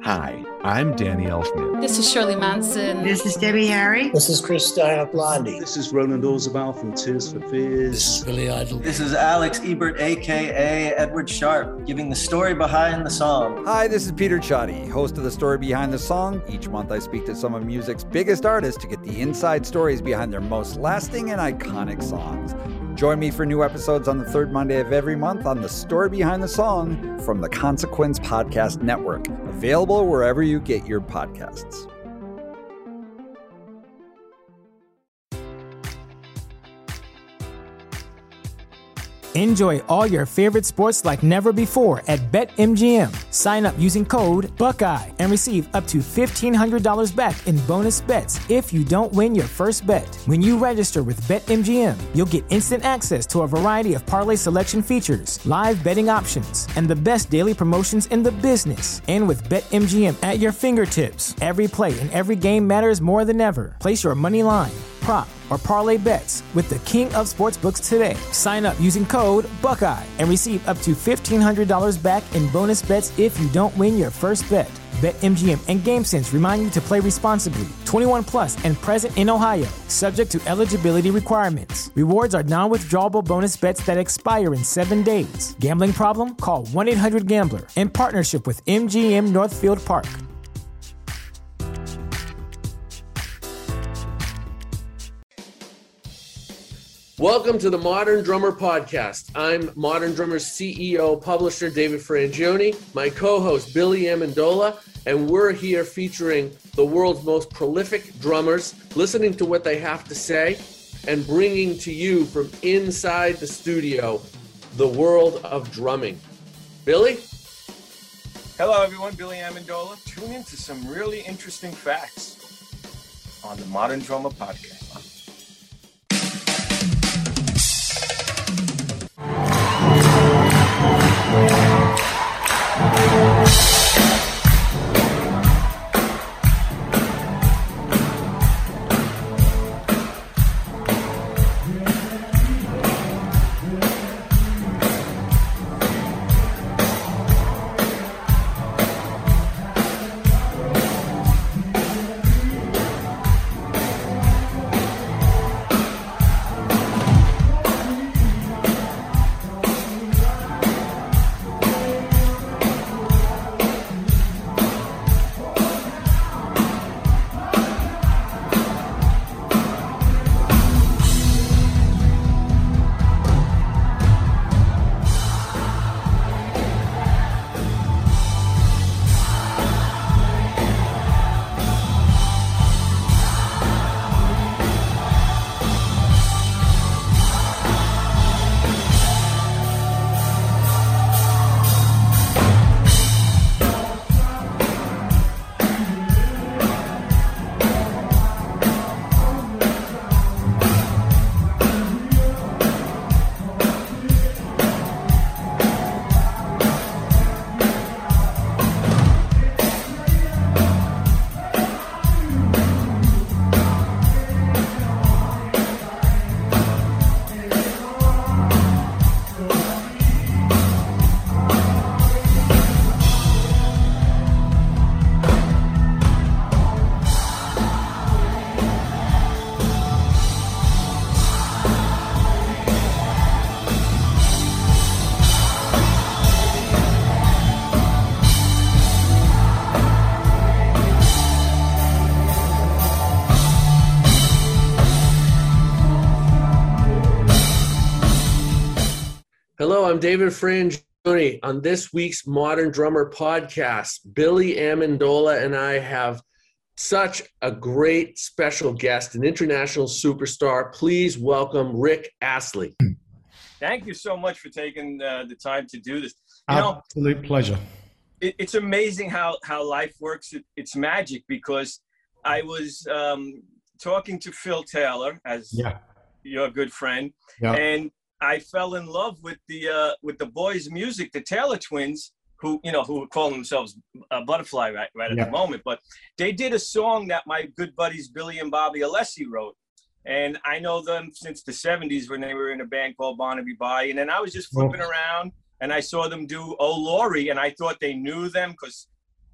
Hi, I'm Danny Elfman. This is Shirley Manson. This is Debbie Harry. This is Chris Stein of Blondie. This is Roland Orzabal from Tears for Fears. This is Billy Idol. This is Alex Ebert, a.k.a. Edward Sharp, giving the story behind the song. Hi, this is Peter Ciotti, host of The Story Behind the Song. Each month I speak to some of music's biggest artists to get the inside stories behind their most lasting and iconic songs. Join me for new episodes on the third Monday of every month on The Story Behind the Song from the Consequence Podcast Network, available wherever you get your podcasts. Enjoy all your favorite sports like never before at BetMGM. Sign up using code Buckeye and receive up to $1,500 back in bonus bets if you don't win your first bet. When you register with BetMGM, you'll get instant access to a variety of parlay selection features, live betting options, and the best daily promotions in the business. And with BetMGM at your fingertips, every play and every game matters more than ever. Place your money line, prop, or parlay bets with the king of sportsbooks today. Sign up using code Buckeye and receive up to $1,500 back in bonus bets if you don't win your first bet. BetMGM and GameSense remind you to play responsibly. 21 plus and present in Ohio, subject to eligibility requirements. Rewards are non-withdrawable bonus bets that expire in 7 days. Gambling problem? Call 1-800-GAMBLER in partnership with MGM Northfield Park. Welcome to the Modern Drummer Podcast. I'm Modern Drummer's CEO, publisher David Frangioni, my co-host Billy Amendola, and we're here featuring the world's most prolific drummers, listening to what they have to say, and bringing to you from inside the studio the world of drumming. Billy? Hello everyone, Billy Amendola. Tune in to some really interesting facts on the Modern Drummer Podcast. Hello, I'm David Frangioni. On this week's Modern Drummer Podcast, Billy Amendola and I have such a great special guest, an international superstar. Please welcome Rick Astley. Thank you so much for taking the time to do this. Absolute pleasure. It's amazing how life works. It's magic because I was talking to Phil Taylor, as your good friend, and I fell in love with the boys' music, the Taylor Twins, who call themselves Butterfly right at the moment. But they did a song that my good buddies Billy and Bobby Alessi wrote. And I know them since the 70s when they were in a band called Barnaby Bye. And then I was just flipping around and I saw them do Oh Laurie, and I thought they knew them because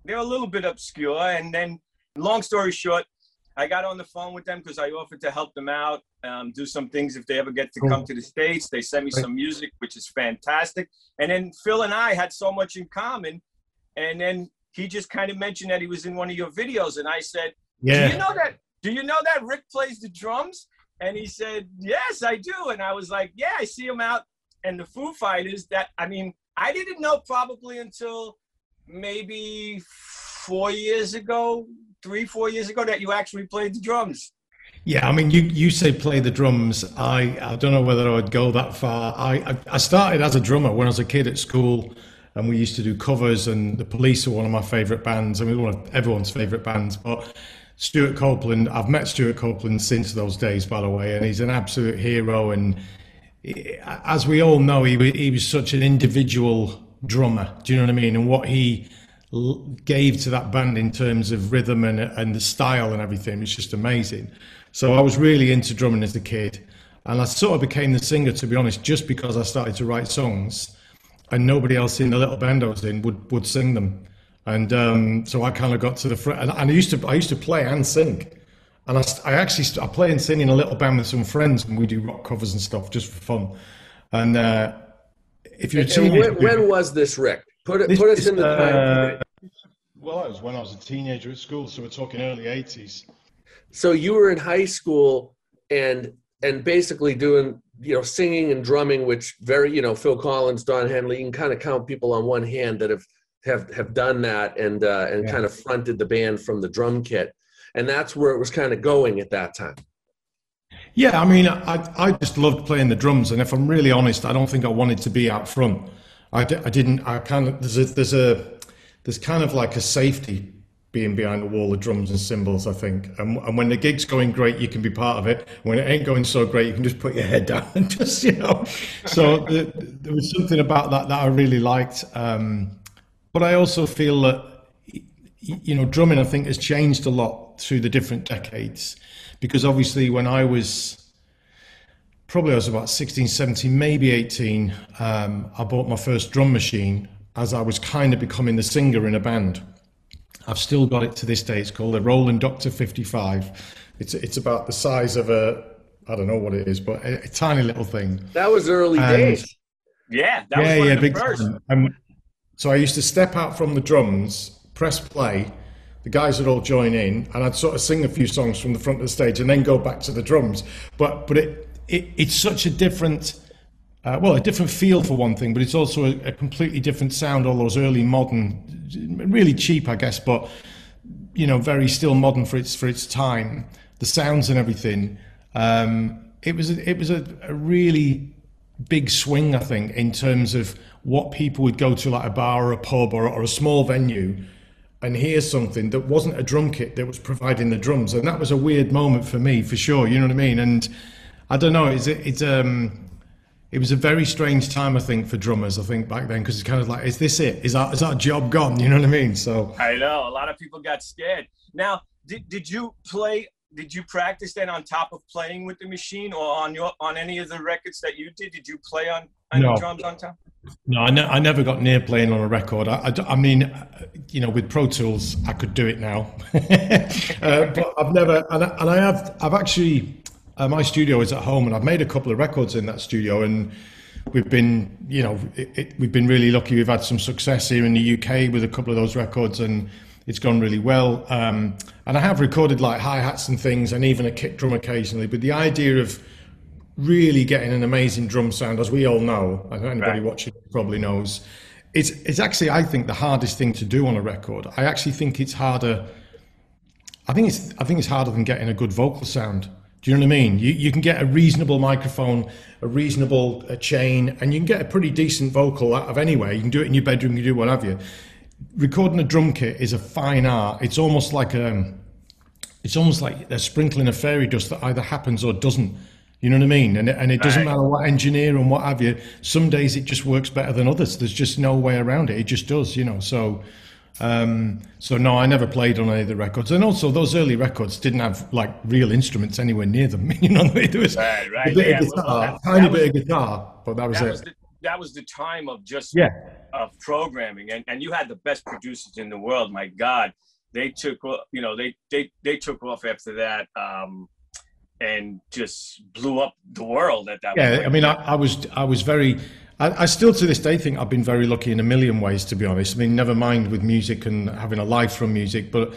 they're a little bit obscure. And then, long story short, I got on the phone with them because I offered to help them out, do some things if they ever get to come to the States. They sent me some music, which is fantastic. And then Phil and I had so much in common. And then he just kind of mentioned that he was in one of your videos. And I said, do you know that Rick plays the drums? And he said, yes, I do. And I was like, yeah, I see him out. And the Foo Fighters, I didn't know probably until maybe 4 years ago, 3-4 years ago, that you actually played the drums. Yeah, I mean, you say play the drums. I don't know whether I would go that far. I started as a drummer when I was a kid at school, and we used to do covers, and the Police are one of my favourite bands. I mean, one of everyone's favourite bands. But Stuart Copeland, I've met Stuart Copeland since those days, by the way, and he's an absolute hero. And as we all know, he was such an individual drummer. Do you know what I mean? And what he gave to that band in terms of rhythm and the style and everything was just amazing. So I was really into drumming as a kid, and I sort of became the singer, to be honest, just because I started to write songs and nobody else in the little band I was in would sing them. And so I kind of got to the front, and I used to play and sing. And I play and sing in a little band with some friends, and we do rock covers and stuff just for fun. And if you're when was this, Rick? Put us in the time. Well, it was when I was a teenager at school, so we're talking early 80s. So you were in high school and basically doing, singing and drumming, which Phil Collins, Don Henley, you can kind of count people on one hand that have done that and kind of fronted the band from the drum kit. And that's where it was kind of going at that time. Yeah, I mean, I just loved playing the drums, and if I'm really honest, I don't think I wanted to be out front. There's kind of like a safety being behind the wall of drums and cymbals, I think. And when the gig's going great, you can be part of it. When it ain't going so great, you can just put your head down and just, So there was something about that I really liked. But I also feel that, drumming, I think, has changed a lot through the different decades. Because obviously when I was about 16, 17, maybe 18, I bought my first drum machine as I was kind of becoming the singer in a band. I've still got it to this day. It's called a Roland Doctor 55. It's about the size of I don't know what it is, but a tiny little thing. That was early days. Yeah, that was one of the first. So I used to step out from the drums, press play, the guys would all join in, and I'd sort of sing a few songs from the front of the stage and then go back to the drums. But it's such a different, a different feel for one thing, but it's also a completely different sound. All those early modern, really cheap, I guess, but very still modern for its time. The sounds and everything. It was a really big swing, I think, in terms of what people would go to, like a bar or a pub or a small venue, and hear something that wasn't a drum kit that was providing the drums. And that was a weird moment for me, for sure. You know what I mean? And I don't know, it was a very strange time, I think, for drummers, I think, back then, because it's kind of like, is this it? Is our job gone? You know what I mean? So I know, a lot of people got scared. Now, did you practice then on top of playing with the machine, or on any of the records that you did? Did you play on the drums on top? No, I never got near playing on a record. I mean, with Pro Tools, I could do it now. But I've never, and I've actually, my studio is at home, and I've made a couple of records in that studio, and we've been, we've been really lucky. We've had some success here in the UK with a couple of those records, and it's gone really well. And I have recorded like hi-hats and things, and even a kick drum occasionally, but the idea of really getting an amazing drum sound, as we all know, and anybody watching probably knows, it's actually, I think, the hardest thing to do on a record. I actually think it's harder. I think it's harder than getting a good vocal sound. Do you know what I mean? You can get a reasonable microphone, a reasonable chain, and you can get a pretty decent vocal out of anywhere. You can do it in your bedroom, you can do what have you. Recording a drum kit is a fine art. It's almost like they're sprinkling a fairy dust that either happens or doesn't. You know what I mean? And it doesn't matter what engineer and what have you. Some days it just works better than others. There's just no way around it. It just does, So no, I never played on any of the records. And also those early records didn't have like real instruments anywhere near them. There was a bit of guitar, tiny bit of guitar, but that was it. That was the time of just programming, and you had the best producers in the world. My God, they took they took off after that, and just blew up the world at that point. I mean, I was very. I still to this day think I've been very lucky in a million ways, to be honest. I mean, never mind with music and having a life from music, but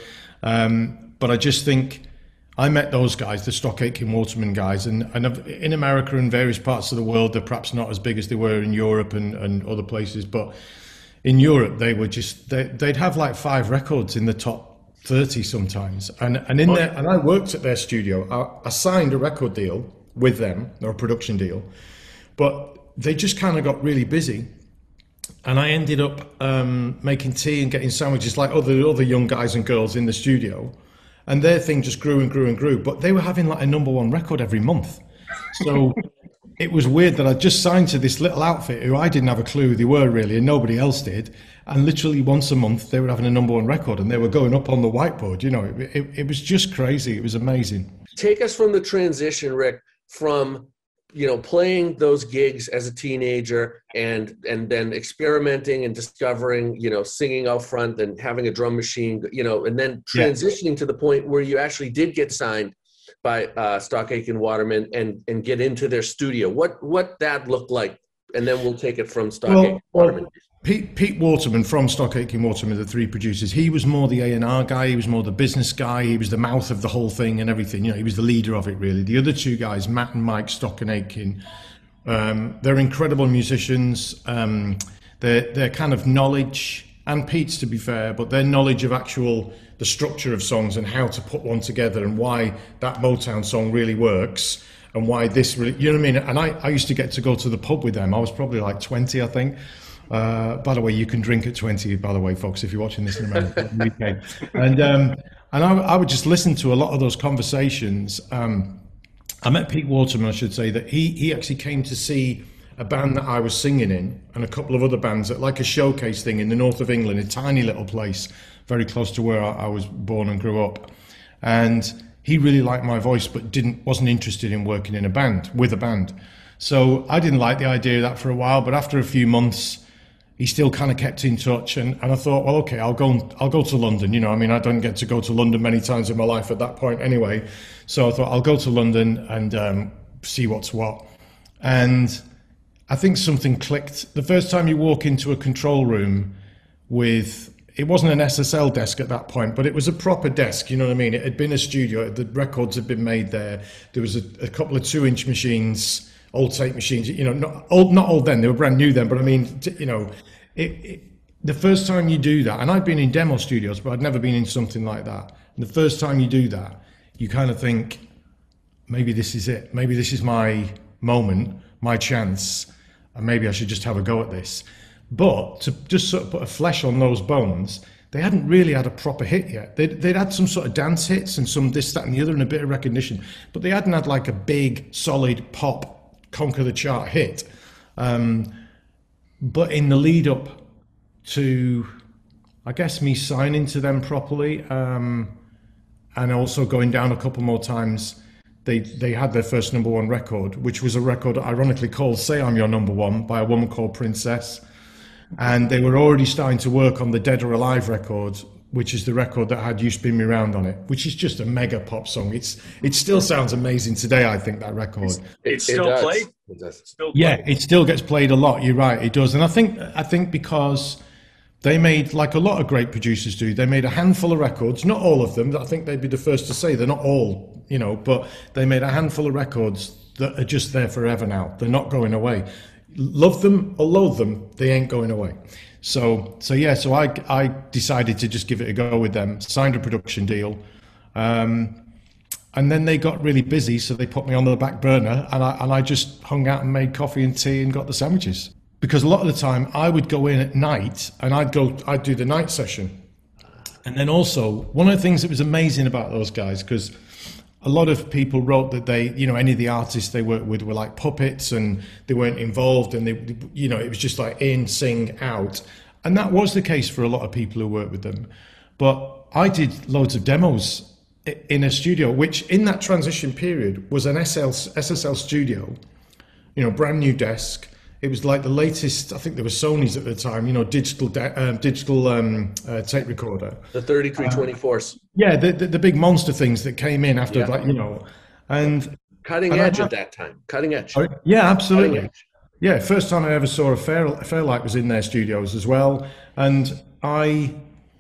I just think I met those guys, the Stock Aitken Waterman guys, and in America and various parts of the world, they're perhaps not as big as they were in Europe and other places, but in Europe, they were just, they'd have like 5 records in the top 30 sometimes. And I worked at their studio. I signed a record deal with them, or a production deal, but they just kind of got really busy. And I ended up making tea and getting sandwiches like other young guys and girls in the studio. And their thing just grew and grew and grew. But they were having like a #1 record every month. So it was weird that I just signed to this little outfit who I didn't have a clue who they were really, and nobody else did. And literally once a month, they were having a #1 record and they were going up on the whiteboard. You know, it was just crazy. It was amazing. Take us from the transition, Rick, from playing those gigs as a teenager and then experimenting and discovering, singing out front and having a drum machine, and then transitioning to the point where you actually did get signed by Stock Aitken Waterman and get into their studio. What that looked like, and then we'll take it from Stock Aitken Waterman. Pete Waterman from Stock Aitken Waterman, the 3 producers, he was more the A&R guy, he was more the business guy, he was the mouth of the whole thing and everything, he was the leader of it really. The other 2 guys, Matt and Mike Stock and Aitken, they're incredible musicians, their kind of knowledge, and Pete's to be fair, but their knowledge of the structure of songs and how to put one together and why that Motown song really works and why this really, you know what I mean? And I used to get to go to the pub with them. I was probably like 20, I think. By the way, you can drink at 20, by the way, folks, if you're watching this in America. And I would just listen to a lot of those conversations. I met Pete Waterman, I should say, that he actually came to see a band that I was singing in and a couple of other bands at like a showcase thing in the north of England, a tiny little place very close to where I was born and grew up. And he really liked my voice, but wasn't interested in working in a band, with a band. So I didn't like the idea of that for a while, but after a few months, he still kind of kept in touch, and I thought, well, okay, I'll go to London. I mean, I don't get to go to London many times in my life at that point anyway. So I thought I'll go to London and see what's what. And I think something clicked. The first time you walk into a control room it wasn't an SSL desk at that point, but it was a proper desk, you know what I mean? It had been a studio, the records had been made there. There was a couple of 2-inch machines, old tape machines, not old then, they were brand new then, but I mean, the first time you do that, and I'd been in demo studios, but I'd never been in something like that. And the first time you do that, you kind of think, maybe this is it. Maybe this is my moment, my chance, and maybe I should just have a go at this. But to just sort of put a flesh on those bones, they hadn't really had a proper hit yet. They'd had some sort of dance hits and some this, that, and the other, and a bit of recognition, but they hadn't had like a big, solid pop, conquer the chart hit. But in the lead up to, I guess, me signing to them properly, and also going down a couple more times, they had their first #1 record, which was a record ironically called Say I'm Your Number One by a woman called Princess. And they were already starting to work on the Dead or Alive record, which is the record that had You Spin Me Round on it, which is just a mega pop song. It still sounds amazing today, I think, that record. It's still played? It still gets played a lot. You're right, it does. And I think because they made, like a lot of great producers do, they made a handful of records, not all of them. I think they'd be the first to say they're not all, but they made a handful of records that are just there forever now. They're not going away. Love them or loathe them, they ain't going away. So I decided to just give it a go with them, signed a production deal, and then they got really busy, so they put me on the back burner, and I just hung out and made coffee and tea and got the sandwiches. Because a lot of the time I would go in at night and I'd do the night session. And then also, one of the things that was amazing about those guys, because a lot of people wrote that they, any of the artists they worked with were like puppets and they weren't involved, and they, it was just like in, sing, out. And that was the case for a lot of people who worked with them. But I did loads of demos in a studio, which in that transition period was an SSL studio, brand new desk. it was like the latest. I think there were Sony's at the time. You know, digital tape recorder. The 3324s. Yeah, the big monster things that came in after, like, you know, and cutting edge at that time. Cutting edge. Yeah, absolutely. Yeah, first time I ever saw a Fairlight was in their studios as well, and I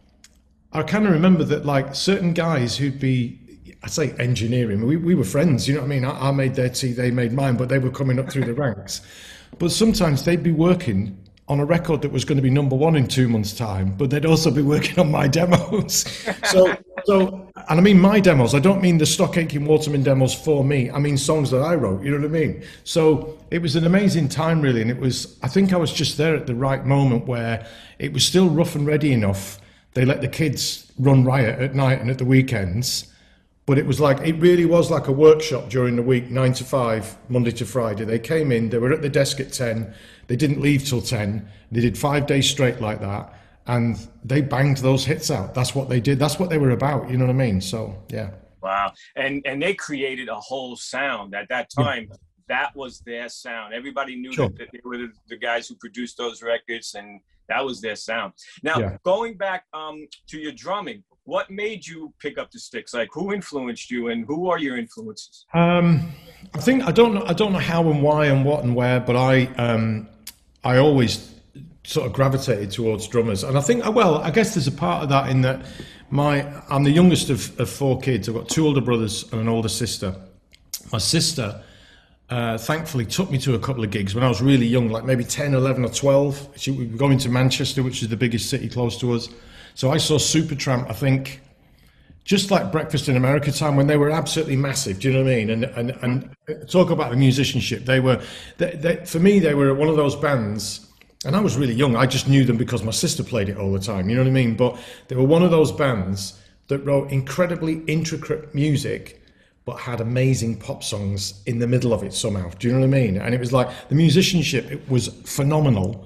kind of remember that, like, certain guys who'd be, I'd say engineering, we were friends, you know what I mean? I made their tea, they made mine, but they were coming up through the ranks. But sometimes they'd be working on a record that was going to be #1 in 2 months' time, but they'd also be working on my demos. So, and I mean my demos, I don't mean the Stock Aitken Waterman demos for me, I mean songs that I wrote, you know what I mean? So it was an amazing time, really, and I think I was just there at the right moment where it was still rough and ready enough. They let the kids run riot at night and at the weekends, but it really was like a workshop during the week, 9 to 5, Monday to Friday. They came in, they were at the desk at 10, they didn't leave till 10, they did 5 days straight like that, and they banged those hits out. That's what they did, that's what they were about, you know what I mean? So, yeah. Wow, and they created a whole sound at that time. Yeah. That was their sound. Everybody knew that they were the guys who produced those records, and that was their sound. Now, going back to your drumming, what made you pick up the sticks? Like, who influenced you, and who are your influences? I think I don't know how and why and what and where, but I always sort of gravitated towards drummers, and I think, well, I guess there's a part of that in that I'm the youngest of 4 kids. I've got 2 older brothers and an older sister. My sister thankfully took me to a couple of gigs when I was really young, like maybe 10, 11 or 12. We were going to Manchester, which is the biggest city close to us. So I saw Supertramp, I think, just like Breakfast in America time, when they were absolutely massive. Do you know what I mean? And talk about the musicianship. For me, they were one of those bands, and I was really young. I just knew them because my sister played it all the time. You know what I mean? But they were one of those bands that wrote incredibly intricate music, but had amazing pop songs in the middle of it somehow. Do you know what I mean? And it was like the musicianship, it was phenomenal.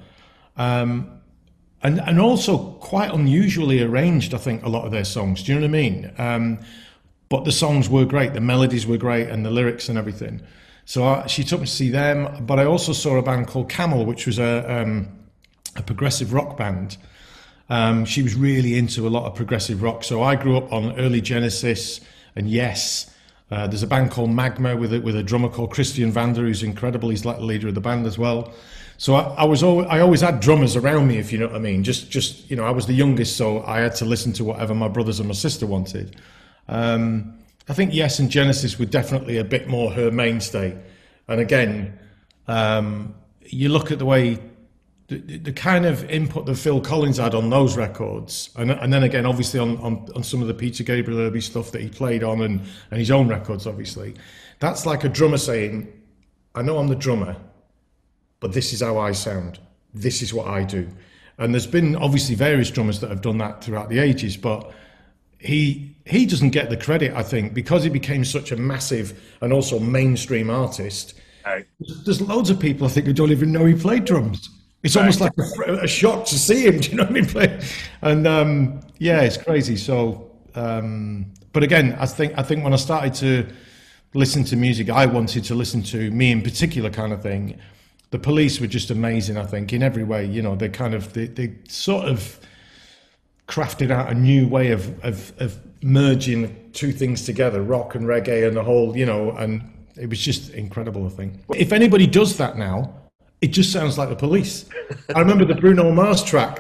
And also quite unusually arranged, I think, a lot of their songs. Do you know what I mean? But the songs were great, the melodies were great, and the lyrics and everything. So she took me to see them. But I also saw a band called Camel, which was a progressive rock band. She was really into a lot of progressive rock. So I grew up on early Genesis and Yes. There's a band called Magma with a drummer called Christian Vander, who's incredible. He's like the leader of the band as well. So I always had drummers around me, if you know what I mean. Just you know, I was the youngest, so I had to listen to whatever my brothers and my sister wanted. I think Yes and Genesis were definitely a bit more her mainstay. And again, you look at the way the kind of input that Phil Collins had on those records, and then again, obviously on some of the Peter Gabriel Irby stuff that he played on, and his own records, obviously. That's like a drummer saying, I know I'm the drummer, but this is how I sound. This is what I do. And there's been obviously various drummers that have done that throughout the ages, but he doesn't get the credit, I think, because he became such a massive and also mainstream artist. Right. There's loads of people, I think, who don't even know he played drums. It's almost like a shock to see him, do you know what I mean? Play? And yeah, it's crazy. So, but again, I think when I started to listen to music, I wanted to listen to me in particular kind of thing. The Police were just amazing, I think, in every way. You know, they sort of crafted out a new way of merging two things together, rock and reggae and the whole, you know, and it was just incredible, I think. If anybody does that now, it just sounds like the Police. I remember the Bruno Mars track,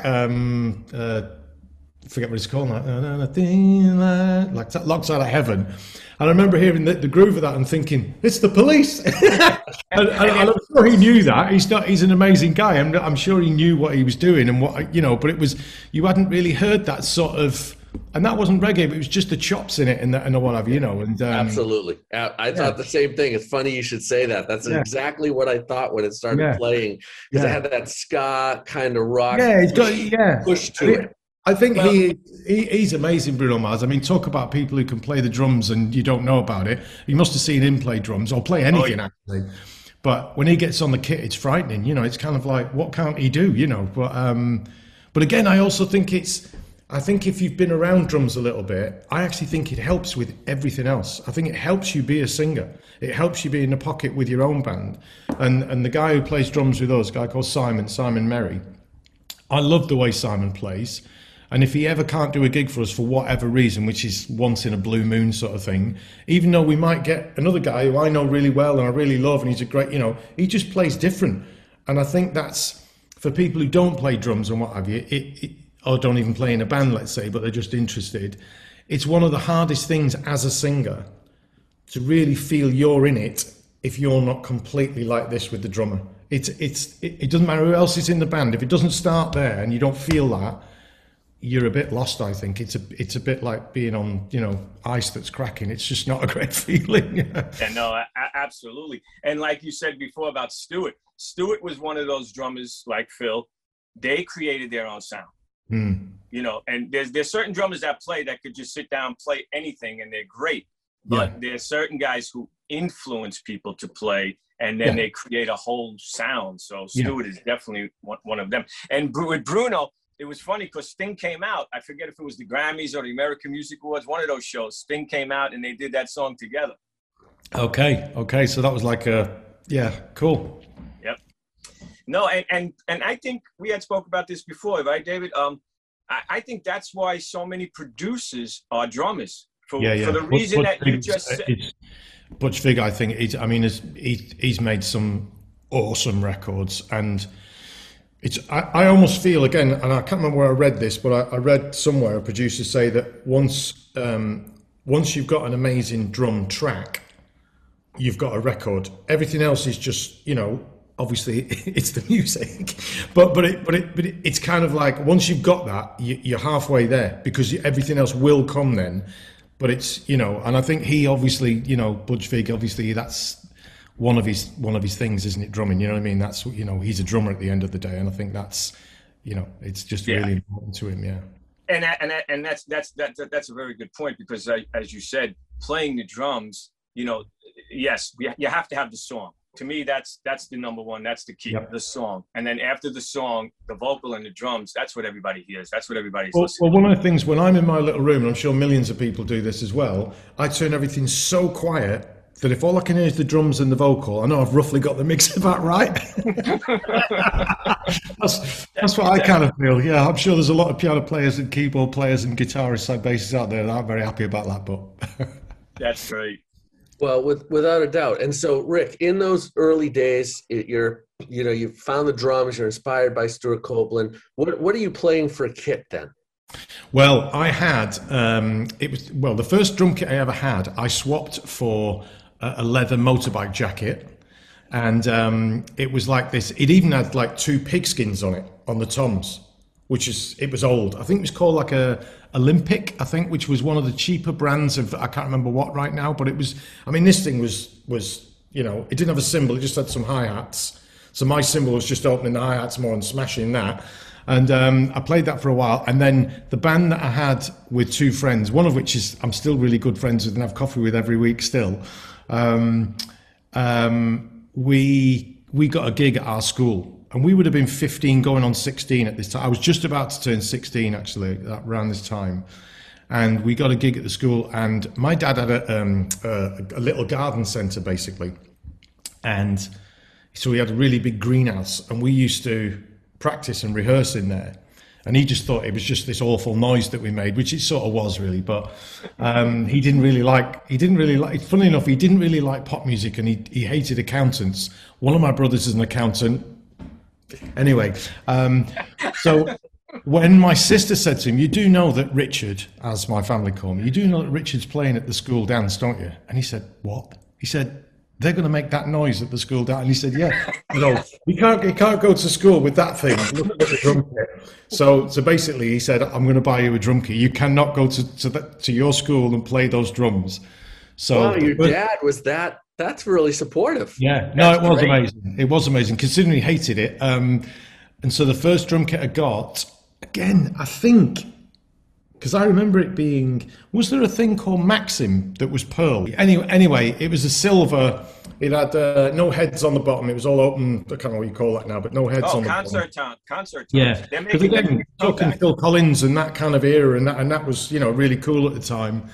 forget what it's called, like Locked Out of Heaven. And I remember hearing the groove of that and thinking, it's the Police. and I'm sure he knew that. He's an amazing guy. I'm sure he knew what he was doing and what, you know, but it was, you hadn't really heard that sort of, and that wasn't reggae, but it was just the chops in it and what have you, know. And absolutely. I thought the same thing. It's funny you should say that. That's exactly what I thought when it started playing, because it had that ska kind of rock push to it. I think he's amazing, Bruno Mars. I mean, talk about people who can play the drums and you don't know about it. You must have seen him play drums or play anything, actually. But when he gets on the kit, it's frightening. You know, it's kind of like, what can't he do? You know, but again, I also think I think if you've been around drums a little bit, I actually think it helps with everything else. I think it helps you be a singer. It helps you be in the pocket with your own band. And the guy who plays drums with us, a guy called Simon Merry, I love the way Simon plays. And if he ever can't do a gig for us for whatever reason, which is once in a blue moon sort of thing, even though we might get another guy who I know really well and I really love, and he's a great, he just plays different. And I think that's, for people who don't play drums and what have you, or don't even play in a band, let's say, but they're just interested, it's one of the hardest things as a singer to really feel you're in it if you're not completely like this with the drummer. It doesn't matter who else is in the band. If it doesn't start there and you don't feel that, you're a bit lost, I think. It's a bit like being on, ice that's cracking. It's just not a great feeling. Yeah, no, absolutely. And like you said before about Stuart was one of those drummers like Phil. They created their own sound. And there's certain drummers that could just sit down and play anything and they're great. But there's certain guys who influence people to play and then they create a whole sound. So Stuart is definitely one of them. And with Bruno, it was funny because Sting came out. I forget if it was the Grammys or the American Music Awards, one of those shows. Sting came out and they did that song together. Okay. So that was like cool. Yep. No, and I think we had spoke about this before, right, David? I think that's why so many producers are drummers for the reason that you just said. Butch Vig, I think, he's made some awesome records, and I almost feel, again, and I can't remember where I read this, but I read somewhere a producer say that once you've got an amazing drum track, you've got a record. Everything else is just, obviously it's the music, but it's kind of like once you've got that, you're halfway there because everything else will come then. But it's, and I think he obviously, Butch Vig, obviously that's one of his things, isn't it? Drumming, you know what I mean? That's, he's a drummer at the end of the day, and I think that's, it's just really important to him, yeah. And that's a very good point because, as you said, playing the drums, yes, you have to have the song. To me, that's the number one. That's the key, the song. And then after the song, the vocal and the drums, that's what everybody hears. That's what everybody's listening. Well, one of the things, when I'm in my little room, and I'm sure millions of people do this as well, I turn everything so quiet that if all I can hear is the drums and the vocal, I know I've roughly got the mix about right. That's what I kind of feel. Yeah, I'm sure there's a lot of piano players and keyboard players and guitarists and bassists out there that aren't very happy about that, but... That's great. Well, without a doubt. And so, Rick, in those early days, you found the drums, you're inspired by Stuart Copeland. What are you playing for a kit then? Well, I had, the first drum kit I ever had, I swapped for a leather motorbike jacket. And it was like this, it even had like 2 pigskins on it, on the toms, it was old. I think it was called like a Olympic, I think, which was one of the cheaper brands of, I can't remember what right now, but it was, this thing was, it didn't have a cymbal, it just had some hi-hats. So my cymbal was just opening the hi-hats more and smashing that. And I played that for a while. And then the band that I had with 2 friends, one of which is I'm still really good friends with and have coffee with every week still, we got a gig at our school. And we would have been 15 going on 16 at this time. I was just about to turn 16, actually, around this time. And we got a gig at the school. And my dad had a little garden centre, basically. And so we had a really big greenhouse. And we used to practice and rehearse in there. And he just thought it was just this awful noise that we made, which it sort of was, really. But he didn't really like, funny enough, he didn't really like pop music. And he hated accountants. One of my brothers is an accountant. Anyway, so when my sister said to him, you do know that Richard, as my family call me, you do know that Richard's playing at the school dance, don't you? And he said, what? He said, they're going to make that noise at the school dance. And he said, yeah. You can't go to school with that thing. Look at the drum kit. So basically he said, I'm going to buy you a drum kit. You cannot go to your school and play those drums. So wow, your dad was that. That's really supportive. Yeah, no, it was great. Amazing. It was amazing, considering he hated it. And so the first drum kit I got, again, I think because I remember it being, was there a thing called Maxim that was pearl? Anyway, it was a silver. It had no heads on the bottom. It was all open. I can't know what you call that now, but no heads on the bottom. Concert tones. Yeah, because again, talking Phil Collins and that kind of era, and that was, you know, really cool at the time.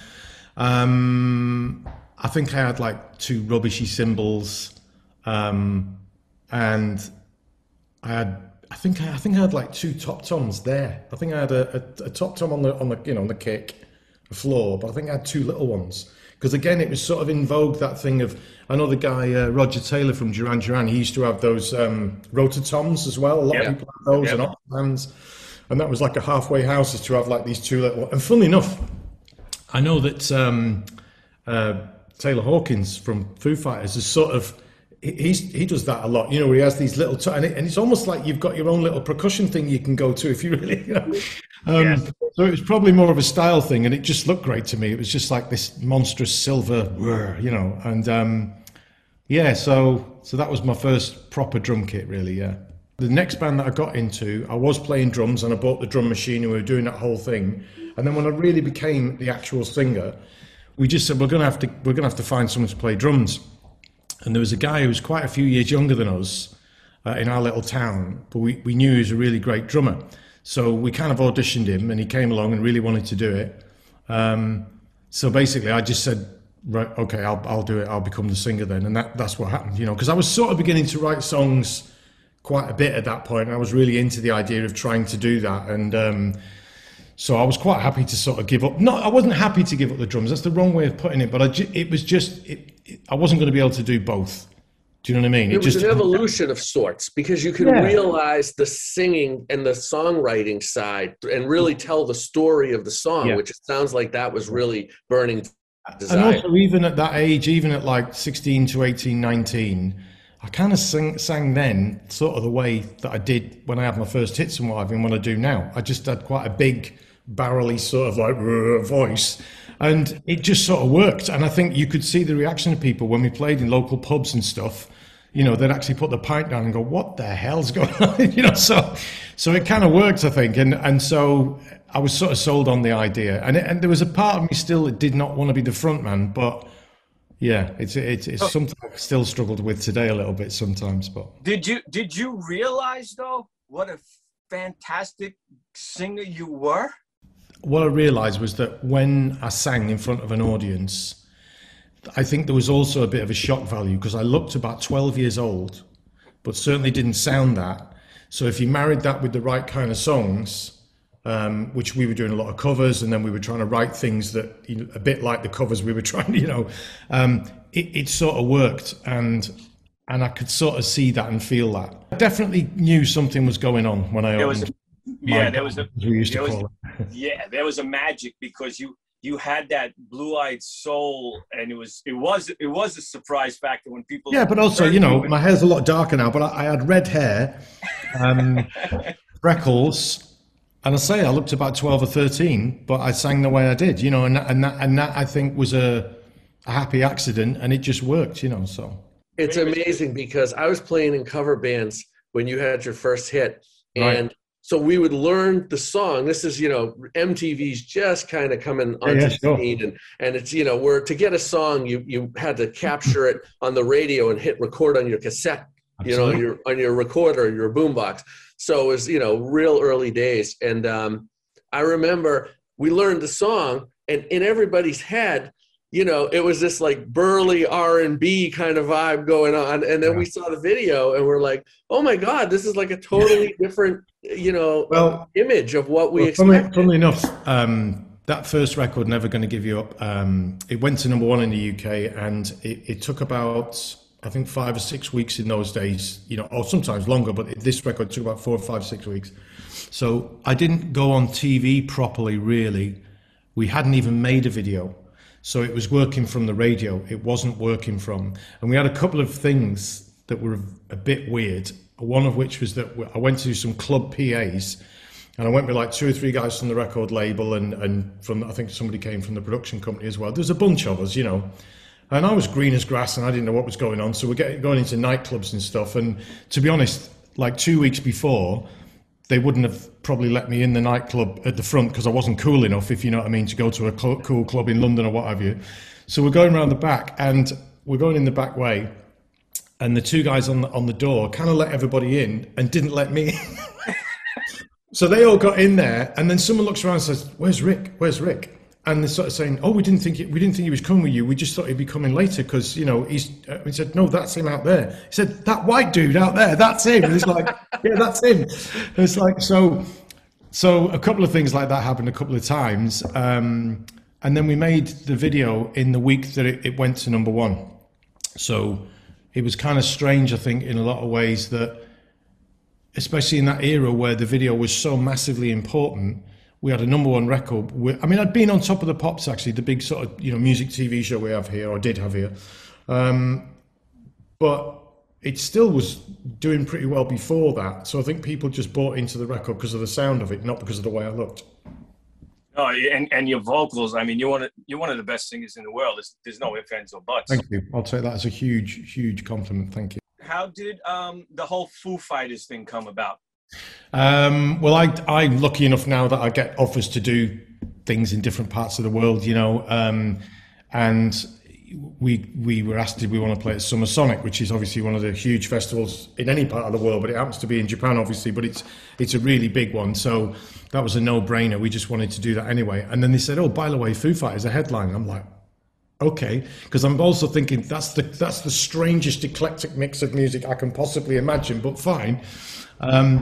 I think I had like 2 rubbishy cymbals, and I think I had like 2 top toms there. I think I had a top tom on the you know, on the kick, the floor, but I think I had 2 little ones. Because again, it was sort of in vogue, that thing of, I know the guy, Roger Taylor from Duran Duran, he used to have those rototoms as well. A lot of people have those and Octans. And that was like a halfway house, is to have like these 2 little, and funnily enough, I know that Taylor Hawkins from Foo Fighters is sort of, he does that a lot, you know, where he has these little, and it's almost like you've got your own little percussion thing you can go to if you really, you know. So it was probably more of a style thing, and it just looked great to me. It was just like this monstrous silver, you know, and yeah, so that was my first proper drum kit, really, yeah. The next band that I got into, I was playing drums, and I bought the drum machine, and we were doing that whole thing. And then when I really became the actual singer, we just said, we're gonna have to find someone to play drums. And there was a guy who was quite a few years younger than us in our little town, but we knew he was a really great drummer. So we kind of auditioned him, and he came along and really wanted to do it. So basically, I just said, right, okay, I'll do it. I'll become the singer then, and that's what happened, you know. Because I was sort of beginning to write songs quite a bit at that point. I was really into the idea of trying to do that, and so I was quite happy to sort of give up. No, I wasn't happy to give up the drums. That's the wrong way of putting it. But I wasn't going to be able to do both. Do you know what I mean? It was an evolution of sorts, because you can realize the singing and the songwriting side and really tell the story of the song, which it sounds like that was really burning desire. And also, even at that age, even at like 16 to 18, 19, I kind of sang then sort of the way that I did when I had my first hits and what I've been want to do now. I just had quite a big, barrely sort of like voice. And it just sort of worked. And I think you could see the reaction of people when we played in local pubs and stuff. You know, they'd actually put the pint down and go, what the hell's going on? You know, so it kind of worked, I think. And so I was sort of sold on the idea. And there was a part of me still that did not want to be the front man. But yeah, it's something I still struggled with today a little bit sometimes. But did you realize, though, what a fantastic singer you were? What I realized was that when I sang in front of an audience, I think there was also a bit of a shock value, because I looked about 12 years old, but certainly didn't sound that. So if you married that with the right kind of songs, which we were doing a lot of covers, and then we were trying to write things that, you know, a bit like the covers we were trying to, you know, it sort of worked, and I could sort of see that and feel that. I definitely knew something was going on when I opened. There was there was a magic, because you had that blue-eyed soul, and it was a surprise factor when people. Yeah, but also, you know, my hair's a lot darker now, but I had red hair, freckles, and I looked about 12 or 13, but I sang the way I did, you know, and that I think was a happy accident, and it just worked, you know. So it's amazing, because I was playing in cover bands when you had your first hit, and so we would learn the song. This is, you know, MTV's just kind of coming onto the scene, and it's, you know, where to get a song, you had to capture it on the radio and hit record on your cassette, you know, on your recorder, your boombox. So it was, you know, real early days. And I remember we learned the song, and in everybody's head, you know, it was this like burly R&B kind of vibe going on. And then we saw the video, and we're like, oh my God, this is like a totally different, you know, image of what we expected. Funnily enough, that first record, Never Gonna Give You Up, it went to #1 in the UK, and it took about, I think, 5 or 6 weeks in those days, you know, or sometimes longer, but this record took about 4 or 5, 6 weeks. So I didn't go on TV properly, really. We hadn't even made a video. So it was working from the radio. It wasn't working from, and we had a couple of things that were a bit weird. One of which was that I went to some club PAs, and I went with like 2 or 3 guys from the record label, and from, I think somebody came from the production company as well. There's a bunch of us, you know, and I was green as grass, and I didn't know what was going on. So we're going into nightclubs and stuff. And to be honest, like 2 weeks before, they wouldn't have probably let me in the nightclub at the front because I wasn't cool enough, if you know what I mean, to go to a cool club in London or what have you. So we're going around the back, and we're going in the back way, and the two guys on the door kind of let everybody in and didn't let me in. So they all got in there, and then someone looks around and says, "Where's Rick? Where's Rick?" And they're sort of saying, "Oh, we didn't think he was coming with you. We just thought he'd be coming later because, you know, he said, "No, that's him out there." He said, "That white dude out there, that's him." And it's like, "Yeah, that's him." And it's like, so a couple of things like that happened a couple of times. And then we made the video in the week that it went to number one. So it was kind of strange, I think, in a lot of ways, that especially in that era where the video was so massively important, we had a number one record. I mean, I'd been on Top of the Pops, actually, the big sort of, you know, music TV show we have here, or did have here. But it still was doing pretty well before that. So I think people just bought into the record because of the sound of it, not because of the way I looked. Oh, and your vocals, I mean, you're one of the best singers in the world. There's no ifs, ands, or buts. Thank you. I'll take that as a huge, huge compliment. Thank you. How did the whole Foo Fighters thing come about? Well, I'm lucky enough now that I get offers to do things in different parts of the world, you know, and we were asked, did we want to play at Summer Sonic, which is obviously one of the huge festivals in any part of the world, but it happens to be in Japan, obviously, but it's a really big one. So that was a no-brainer. We just wanted to do that anyway. And then they said, "Oh, by the way, Foo Fighters are headlining." I'm like, okay, because I'm also thinking that's the strangest eclectic mix of music I can possibly imagine, but fine. And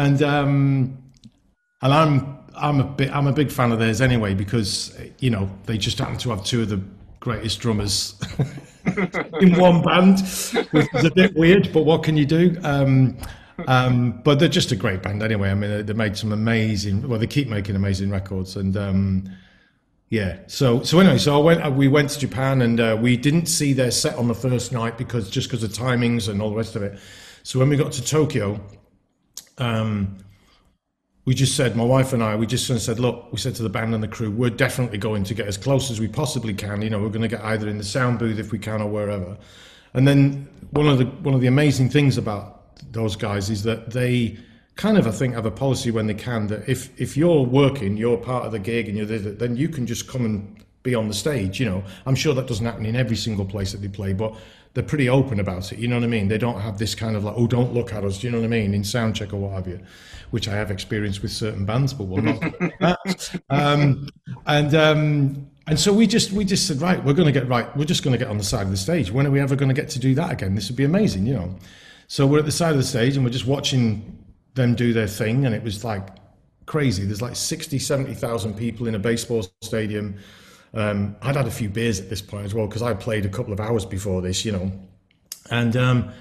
I'm a big fan of theirs anyway, because, you know, they just happen to have two of the greatest drummers in one band, which is a bit weird, but what can you do? But they're just a great band anyway. I mean, they made some amazing, well, they keep making amazing records, and yeah. So anyway, we went to Japan, and we didn't see their set on the first night because of timings and all the rest of it. So when we got to Tokyo, we just said, my wife and I, we just said, look, we said to the band and the crew, we're definitely going to get as close as we possibly can. You know, we're going to get either in the sound booth if we can or wherever. And then one of the amazing things about those guys is that they kind of, I think, have a policy when they can, that if you're working, you're part of the gig and you're there, then you can just come and be on the stage. You know, I'm sure that doesn't happen in every single place that they play, but they're pretty open about it. You know what I mean? They don't have this kind of like, oh, don't look at us. Do you know what I mean? In sound check or what have you, which I have experienced with certain bands, but we'll not. And so we just said, right, we're just going to get on the side of the stage. When are we ever going to get to do that again? This would be amazing, you know? So we're at the side of the stage and we're just watching them do their thing. And it was like crazy. There's like 60, 70,000 people in a baseball stadium. I'd had a few beers at this point as well, because I played a couple of hours before this, you know. And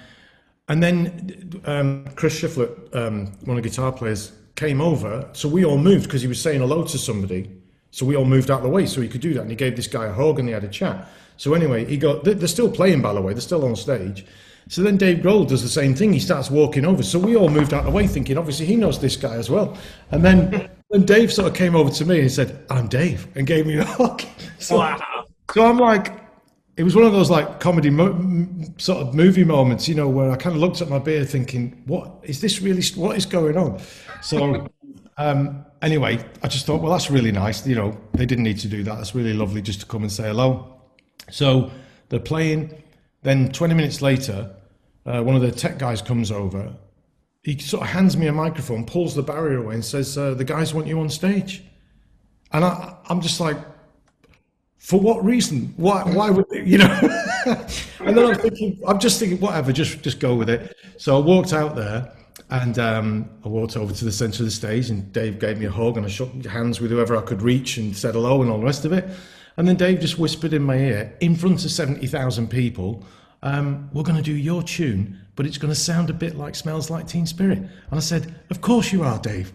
then Chris Shiflett, one of the guitar players, came over. So we all moved because he was saying hello to somebody. So we all moved out of the way so he could do that. And he gave this guy a hug and they had a chat. So anyway, they're still playing, by the way. They're still on stage. So then Dave Grohl does the same thing. He starts walking over. So we all moved out of the way thinking, obviously, he knows this guy as well. And then when Dave sort of came over to me and said, "I'm Dave," and gave me a hug. So I'm like, it was one of those like comedy sort of movie moments, you know, where I kind of looked at my beer thinking, what is going on? So anyway, I just thought, well, that's really nice. You know, they didn't need to do that. That's really lovely just to come and say hello. So they're playing. Then 20 minutes later, one of the tech guys comes over. He sort of hands me a microphone, pulls the barrier away and says, "The guys want you on stage." And I'm just like, for what reason? Why would they, you know? And then I'm just thinking, whatever, just go with it. So I walked out there and I walked over to the center of the stage and Dave gave me a hug and I shook hands with whoever I could reach and said hello and all the rest of it. And then Dave just whispered in my ear, in front of 70,000 people, "We're going to do your tune, but it's going to sound a bit like Smells Like Teen Spirit." And I said, "Of course you are, Dave."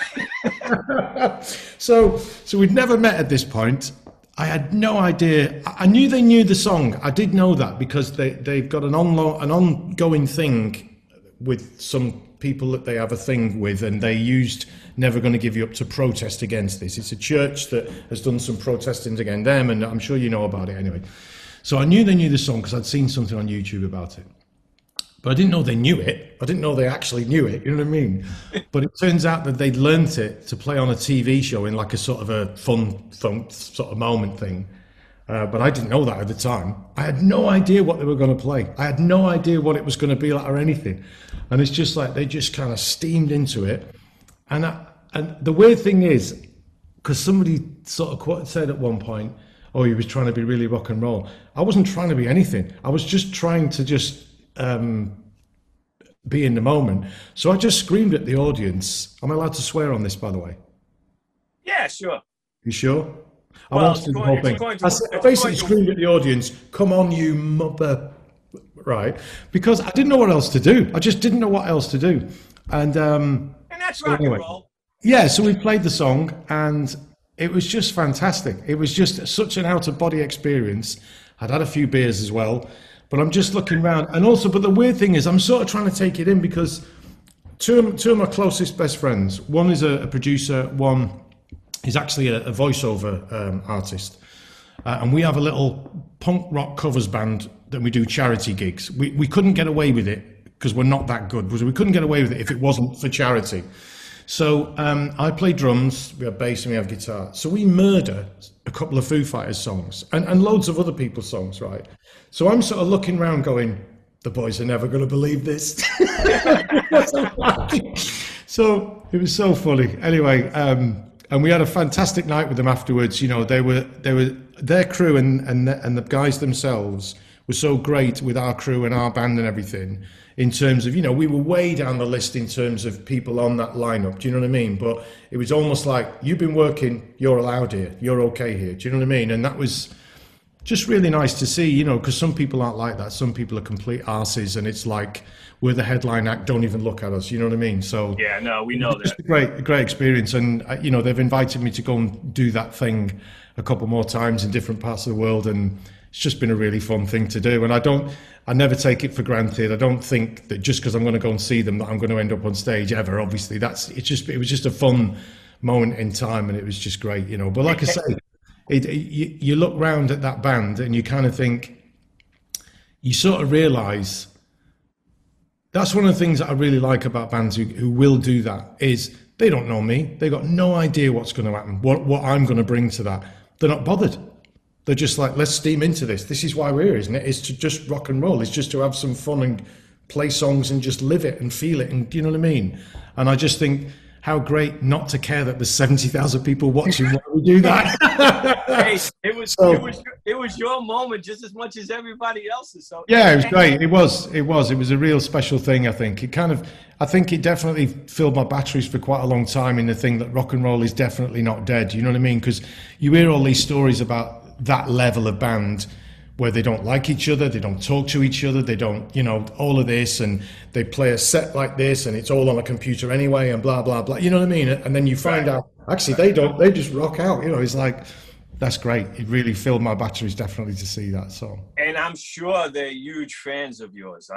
So we'd never met at this point. I had no idea. I knew they knew the song. I did know that because they've got an ongoing thing with some people that they have a thing with, and they used Never Gonna Give You Up to protest against this. It's a church that has done some protesting against them, and I'm sure you know about it anyway. So I knew they knew the song because I'd seen something on YouTube about it. But I didn't know they knew it. I didn't know they actually knew it, you know what I mean? But it turns out that they'd learnt it to play on a TV show in like a sort of a fun sort of moment thing. But I didn't know that at the time. I had no idea what they were going to play. I had no idea what it was going to be like or anything. And it's just like they just kind of steamed into it. And the weird thing is, because somebody sort of said at one point, oh, he was trying to be really rock and roll. I wasn't trying to be anything. I was just trying to just be in the moment. So I just screamed at the audience. Am I allowed to swear on this, by the way? Yeah, sure. You sure? I won't do the whole thing. I basically screamed at the audience, come on, you mother, right? Because I didn't know what else to do. I just didn't know what else to do. And that's rock and roll. Yeah, so we played the song, and it was just fantastic. It was just such an out-of-body experience. I'd had a few beers as well, but I'm just looking around. And also, but the weird thing is, I'm sort of trying to take it in because two of my closest best friends, one is a producer, one is actually a voiceover artist. And we have a little punk rock covers band that we do charity gigs. We couldn't get away with it because we're not that good. We couldn't get away with it if it wasn't for charity. So I play drums, we have bass and we have guitar. So we murder a couple of Foo Fighters songs and loads of other people's songs, right? So I'm sort of looking around going, the boys are never going to believe this. So it was so funny. Anyway, and we had a fantastic night with them afterwards. You know, they were their crew and the guys themselves were so great with our crew and our band and everything. In terms of, you know, we were way down the list in terms of people on that lineup. Do you know what I mean? But it was almost like, you've been working, you're allowed here, you're okay here. Do you know what I mean? And that was just really nice to see, you know, because some people aren't like that. Some people are complete arses, and it's like, we're the headline act, don't even look at us. You know what I mean? So yeah, no, we know that. It's a great experience. And, you know, they've invited me to go and do that thing a couple more times in different parts of the world. And it's just been a really fun thing to do. And I never take it for granted. I don't think that just because I'm going to go and see them that I'm going to end up on stage ever. Obviously, it was just a fun moment in time, and it was just great, you know. But like I say, you look round at that band and you kind of think, you sort of realise, that's one of the things that I really like about bands who will do that, is they don't know me. They got no idea what's going to happen, what I'm going to bring to that. They're not bothered. They're just like, let's steam into this. This is why we're here, isn't it? It's to just rock and roll. It's just to have some fun and play songs and just live it and feel it. And do you know what I mean? And I just think, how great not to care that there's 70,000 people watching while we do that. Hey, it was your moment just as much as everybody else's. So yeah, it was great. It was a real special thing. I think it definitely filled my batteries for quite a long time in the thing that rock and roll is definitely not dead. You know what I mean? Because you hear all these stories about that level of band where they don't like each other, they don't talk to each other, they don't, you know, all of this, and they play a set like this and it's all on a computer anyway and blah, blah, blah. You know what I mean? And then you find out, actually, they just rock out. You know, it's like, that's great. It really filled my batteries definitely to see that. So, and I'm sure they're huge fans of yours.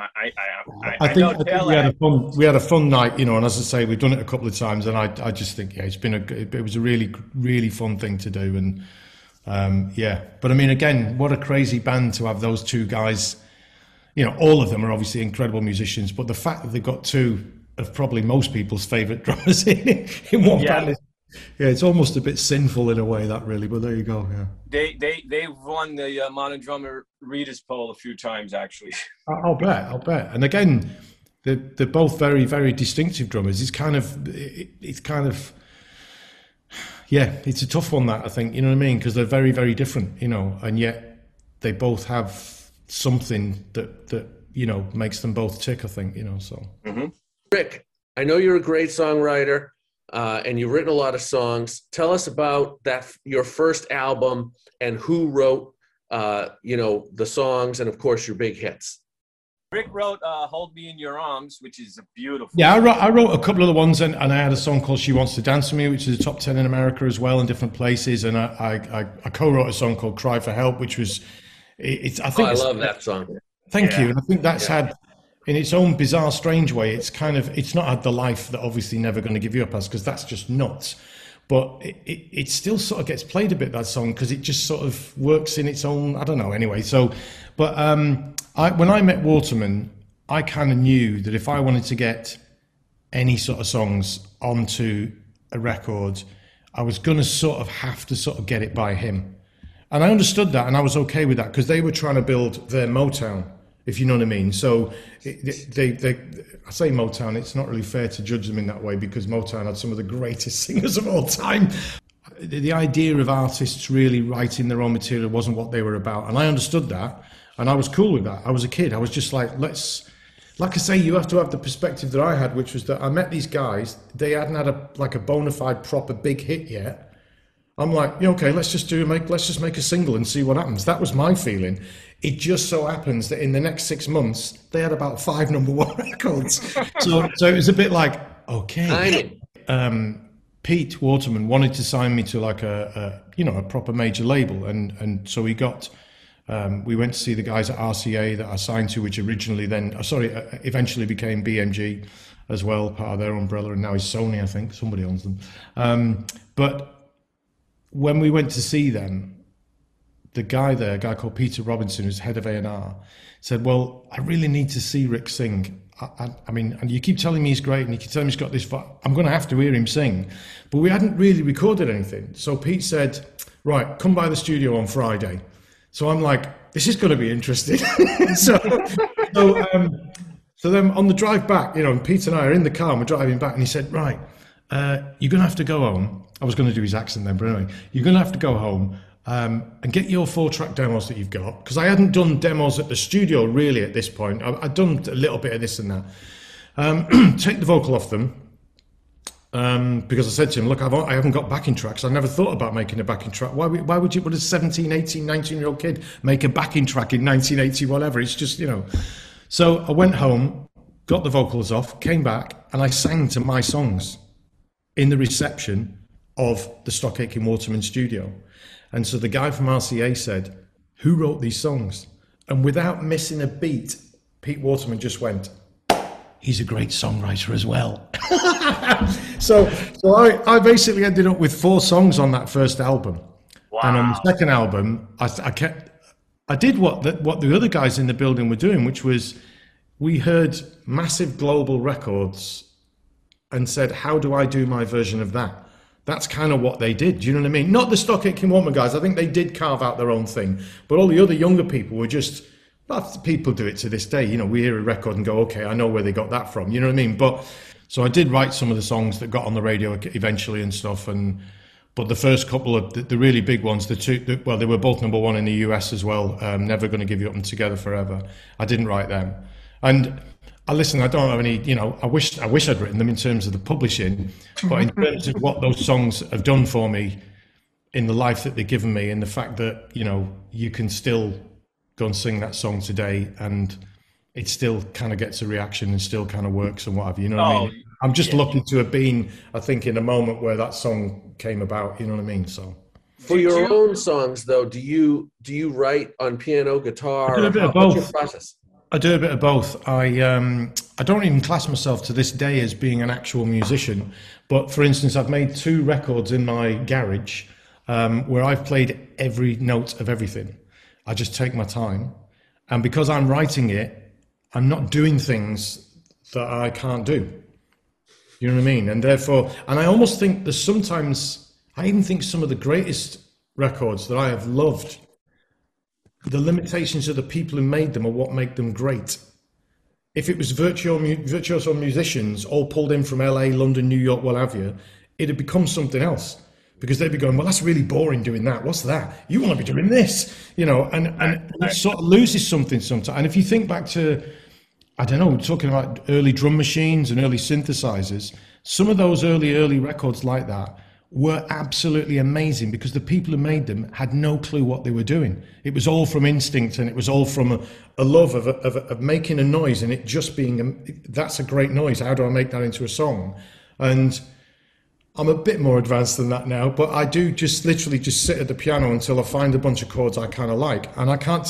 I think we had a fun night, you know. And as I say, we've done it a couple of times, and I just think, yeah, it was a really, really fun thing to do. And yeah, but I mean, again, what a crazy band to have those two guys. You know, all of them are obviously incredible musicians, but the fact that they've got two of probably most people's favourite drummers in one band is, yeah, it's almost a bit sinful in a way, that really. But there you go. Yeah, they've won the Modern Drummer Readers Poll a few times, actually. I'll bet. And again, they're both very, very distinctive drummers. It's kind of. Yeah, it's a tough one, that, I think, you know what I mean? Because they're very, very different, you know, and yet they both have something that you know, makes them both tick, I think, you know, so. Mm-hmm. Rick, I know you're a great songwriter, and you've written a lot of songs. Tell us about your first album and who wrote, you know, the songs and, of course, your big hits. Rick wrote Hold Me in Your Arms, which is a beautiful... Yeah, I wrote a couple of the ones, and I had a song called She Wants to Dance With Me, which is a top 10 in America as well in different places. And I co-wrote a song called Cry for Help, which was... I love that song. Thank you. And I think that's had, in its own bizarre, strange way, it's not had the life that obviously Never Gonna Give You Up has, because that's just nuts. But it still sort of gets played a bit, that song, because it just sort of works in its own, I don't know, anyway. So, but when I met Waterman, I kind of knew that if I wanted to get any sort of songs onto a record, I was going to sort of have to sort of get it by him. And I understood that, and I was okay with that, because they were trying to build their Motown, if you know what I mean. So I say Motown, it's not really fair to judge them in that way, because Motown had some of the greatest singers of all time. The idea of artists really writing their own material wasn't what they were about. And I understood that, and I was cool with that. I was a kid. I was just like, like I say, you have to have the perspective that I had, which was that I met these guys. They hadn't had a bona fide proper big hit yet. I'm like, yeah, okay, let's just make a single and see what happens. That was my feeling. It just so happens that in the next 6 months, they had about 5 number-1 records. So it was a bit like, okay. Pete Waterman wanted to sign me to like a proper major label, and so we went to see the guys at RCA that I signed to, which eventually became BMG as well, part of their umbrella, and now is Sony, I think. Somebody owns them. But when we went to see them, the guy there, a guy called Peter Robinson, who's head of A&R, said, well, I really need to see Rick sing. I mean, and you keep telling me he's great, and you keep telling me he's got this, I'm going to have to hear him sing. But we hadn't really recorded anything. So Pete said, right, come by the studio on Friday. So I'm like, this is going to be interesting. So then on the drive back, and Pete and I are in the car and we're driving back, and he said, right, you're going to have to go home. I was going to do his accent then, but anyway, you're going to have to go home and get your 4-track demos that you've got. Because I hadn't done demos at the studio really at this point. I'd done a little bit of this and that. Take the vocal off them. Because I said to him, look, I haven't got backing tracks. I never thought about making a backing track. Why would a 17, 18, 19-year-old kid make a backing track in 1980, whatever? It's just, So I went home, got the vocals off, came back, and I sang to my songs in the reception of the Stock Aitken Waterman studio. And so the guy from RCA said, who wrote these songs? And without missing a beat, Pete Waterman just went, he's a great songwriter as well. So I basically ended up with 4 songs on that first album. Wow. And on the second album, I did what the other guys in the building were doing, which was we heard massive global records and said, how do I do my version of that? That's kind of what they did. Do you know what I mean? Not the Stock Aitken Waterman guys. I think they did carve out their own thing. But all the other younger people were just, people do it to this day. We hear a record and go, okay, I know where they got that from. You know what I mean? But so I did write some of the songs that got on the radio eventually and stuff. But the first couple of the really big ones, they were both number 1 in the US as well. Never Gonna Give You Up and Together Forever. I didn't write them. And I don't have any, I wish I'd written them in terms of the publishing, but in terms of what those songs have done for me in the life that they've given me, and the fact that, you can still go and sing that song today and it still kind of gets a reaction and still kind of works and what have you, you know what I mean? I'm just lucky to have been, I think, in a moment where that song came about, you know what I mean? So for your own songs though, do you write on piano, guitar? I do a bit of both. What's your process? I do a bit of both. I don't even class myself to this day as being an actual musician, but for instance, I've made 2 records in my garage where I've played every note of everything. I just take my time, and because I'm writing it, I'm not doing things that I can't do. You know what I mean? And therefore, and I almost think there's sometimes, I even think some of the greatest records that I have loved, the limitations of the people who made them are what make them great. If it was virtuoso musicians all pulled in from LA, London, New York, what have you, it'd become something else, because they'd be going, well, that's really boring doing that. What's that? You want to be doing this, and it sort of loses something sometimes. And if you think back to, I don't know, we're talking about early drum machines and early synthesizers, some of those early records like that were absolutely amazing, because the people who made them had no clue what they were doing. It was all from instinct, and it was all from a love of making a noise, and it just being, that's a great noise. How do I make that into a song? And I'm a bit more advanced than that now, but I do just literally just sit at the piano until I find a bunch of chords I kind of like. And I can't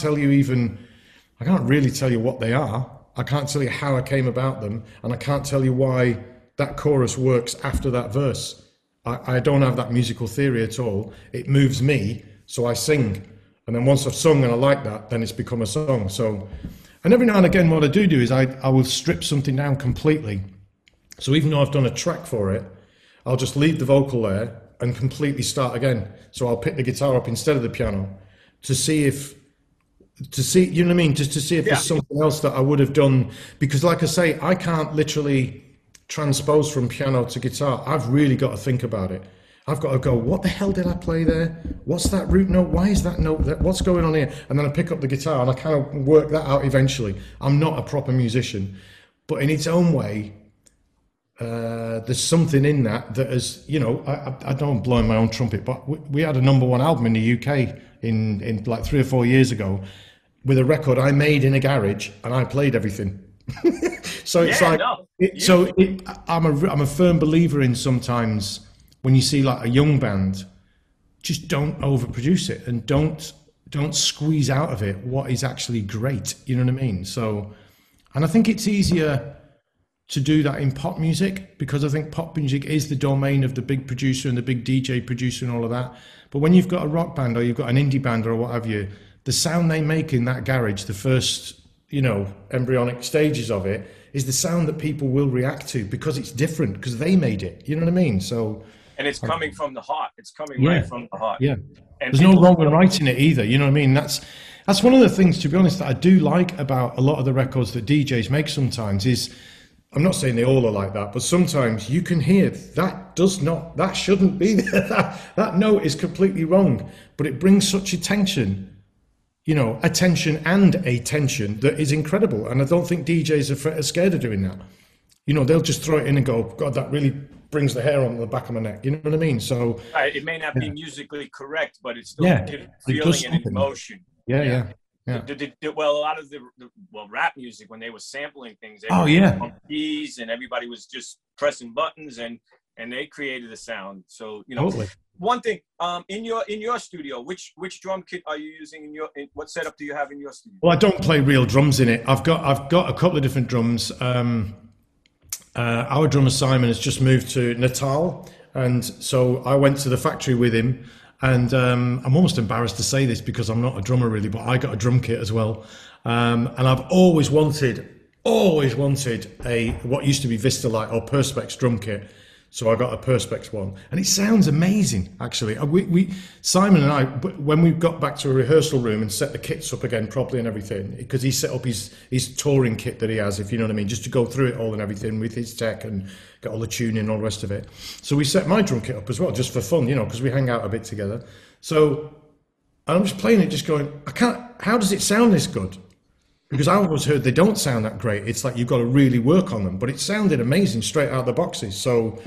really tell you what they are. I can't tell you how I came about them, and I can't tell you why that chorus works after that verse. I don't have that musical theory at all. It moves me, so I sing. And then once I've sung and I like that, then it's become a song. So, And every now and again, what I do is I will strip something down completely. So even though I've done a track for it, I'll just leave the vocal there and completely start again. So I'll pick the guitar up instead of the piano to see, you know what I mean? Just to see if there's something else that I would have done. Because like I say, I can't literally transpose from piano to guitar. I've really got to think about it. I've got to go, what the hell did I play there? What's that root note? Why is that note there? What's going on here? And then I pick up the guitar and I kind of work that out eventually. I'm not a proper musician, but in its own way, there's something in that is, you know, I don't blow my own trumpet, but we had a #1 album in the UK in like 3 or 4 years ago with a record I made in a garage and I played everything. So it's I'm a firm believer in sometimes when you see like a young band, just don't overproduce it and don't squeeze out of it what is actually great. You know what I mean? So, and I think it's easier to do that in pop music because I think pop music is the domain of the big producer and the big DJ producer and all of that. But when you've got a rock band or you've got an indie band or what have you, the sound they make in that garage, the first, you know, embryonic stages of it, is the sound that people will react to because it's different because they made it. You know what I mean? So. And it's coming from the heart. It's coming right from the heart. Yeah. And there's no wrong in writing it either. You know what I mean? That's one of the things, to be honest, that I do like about a lot of the records that DJs make sometimes is, I'm not saying they all are like that, but sometimes you can hear that shouldn't be there. That note is completely wrong, but it brings such attention and a tension that is incredible. And I don't think DJs are scared of doing that. You know, they'll just throw it in and go, God, that really brings the hair on the back of my neck. You know what I mean? So it may not be musically correct, but it's still feeling and emotion. Yeah. Well, a lot of the rap music, when they were sampling things, on keys and everybody was just pressing buttons and they created a sound. So, you know, totally. One thing, in your studio, which drum kit are you using what setup do you have in your studio? Well, I don't play real drums in it. I've got a couple of different drums. Our drummer Simon has just moved to Natal, and so I went to the factory with him. And I'm almost embarrassed to say this because I'm not a drummer really, but I got a drum kit as well. And I've always wanted a what used to be Vistalite or Perspex drum kit. So I got a Perspex one, and it sounds amazing. Actually, we Simon and I, when we got back to a rehearsal room and set the kits up again properly and everything, because he set up his touring kit that he has, if you know what I mean, just to go through it all and everything with his tech and got all the tuning and all the rest of it. So we set my drum kit up as well, just for fun, you know, because we hang out a bit together. So I'm just playing it, just going, how does it sound this good? Because I always heard they don't sound that great. It's like you've got to really work on them. But it sounded amazing straight out of the boxes. So.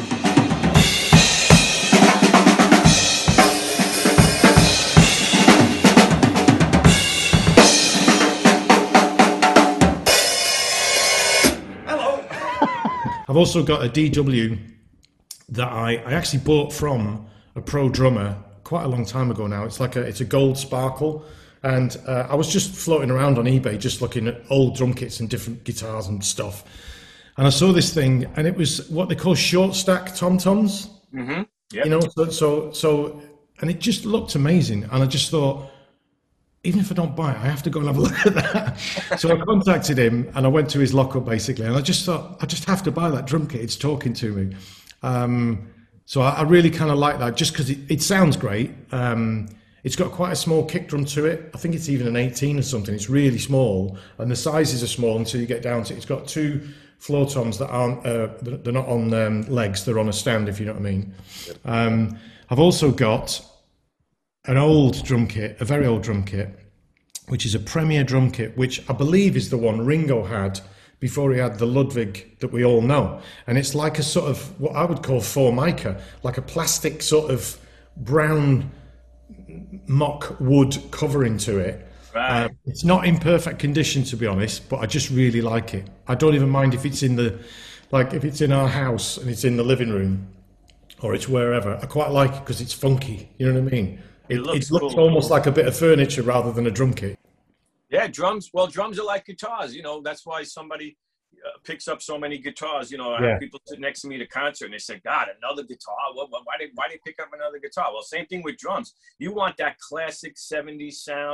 Hello. I've also got a DW that I actually bought from a pro drummer quite a long time ago now. It's a gold sparkle. And I was just floating around on eBay, just looking at old drum kits and different guitars and stuff. And I saw this thing, and it was what they call short stack tom-toms. Mm-hmm. Yep. You know, so, and it just looked amazing. And I just thought, even if I don't buy it, I have to go and have a look at that. So I contacted him, and I went to his lockup basically, and I just thought, I just have to buy that drum kit. It's talking to me. So I really kind of like that, just because it sounds great. It's got quite a small kick drum to it. I think it's even an 18 or something. It's really small, and the sizes are small until you get down to it. It's got two floor toms that aren't, they're not on legs, they're on a stand, if you know what I mean. I've also got an old drum kit, a very old drum kit, which is a Premier drum kit, which I believe is the one Ringo had before he had the Ludwig that we all know. And it's like a sort of, what I would call Formica, like a plastic sort of brown mock wood covering to it. Right. It's not in perfect condition, to be honest, but I just really like it. I don't even mind if it's in if it's in our house and it's in the living room or it's wherever. I quite like it because it's funky. You know what I mean? It looks cool. Almost like a bit of furniture rather than a drum kit. Yeah, drums. Well, drums are like guitars. You know, that's why somebody picks up so many guitars. You know, I have people sit next to me at a concert and they say, God, another guitar? Why they pick up another guitar? Well, same thing with drums. You want that classic 70s sound.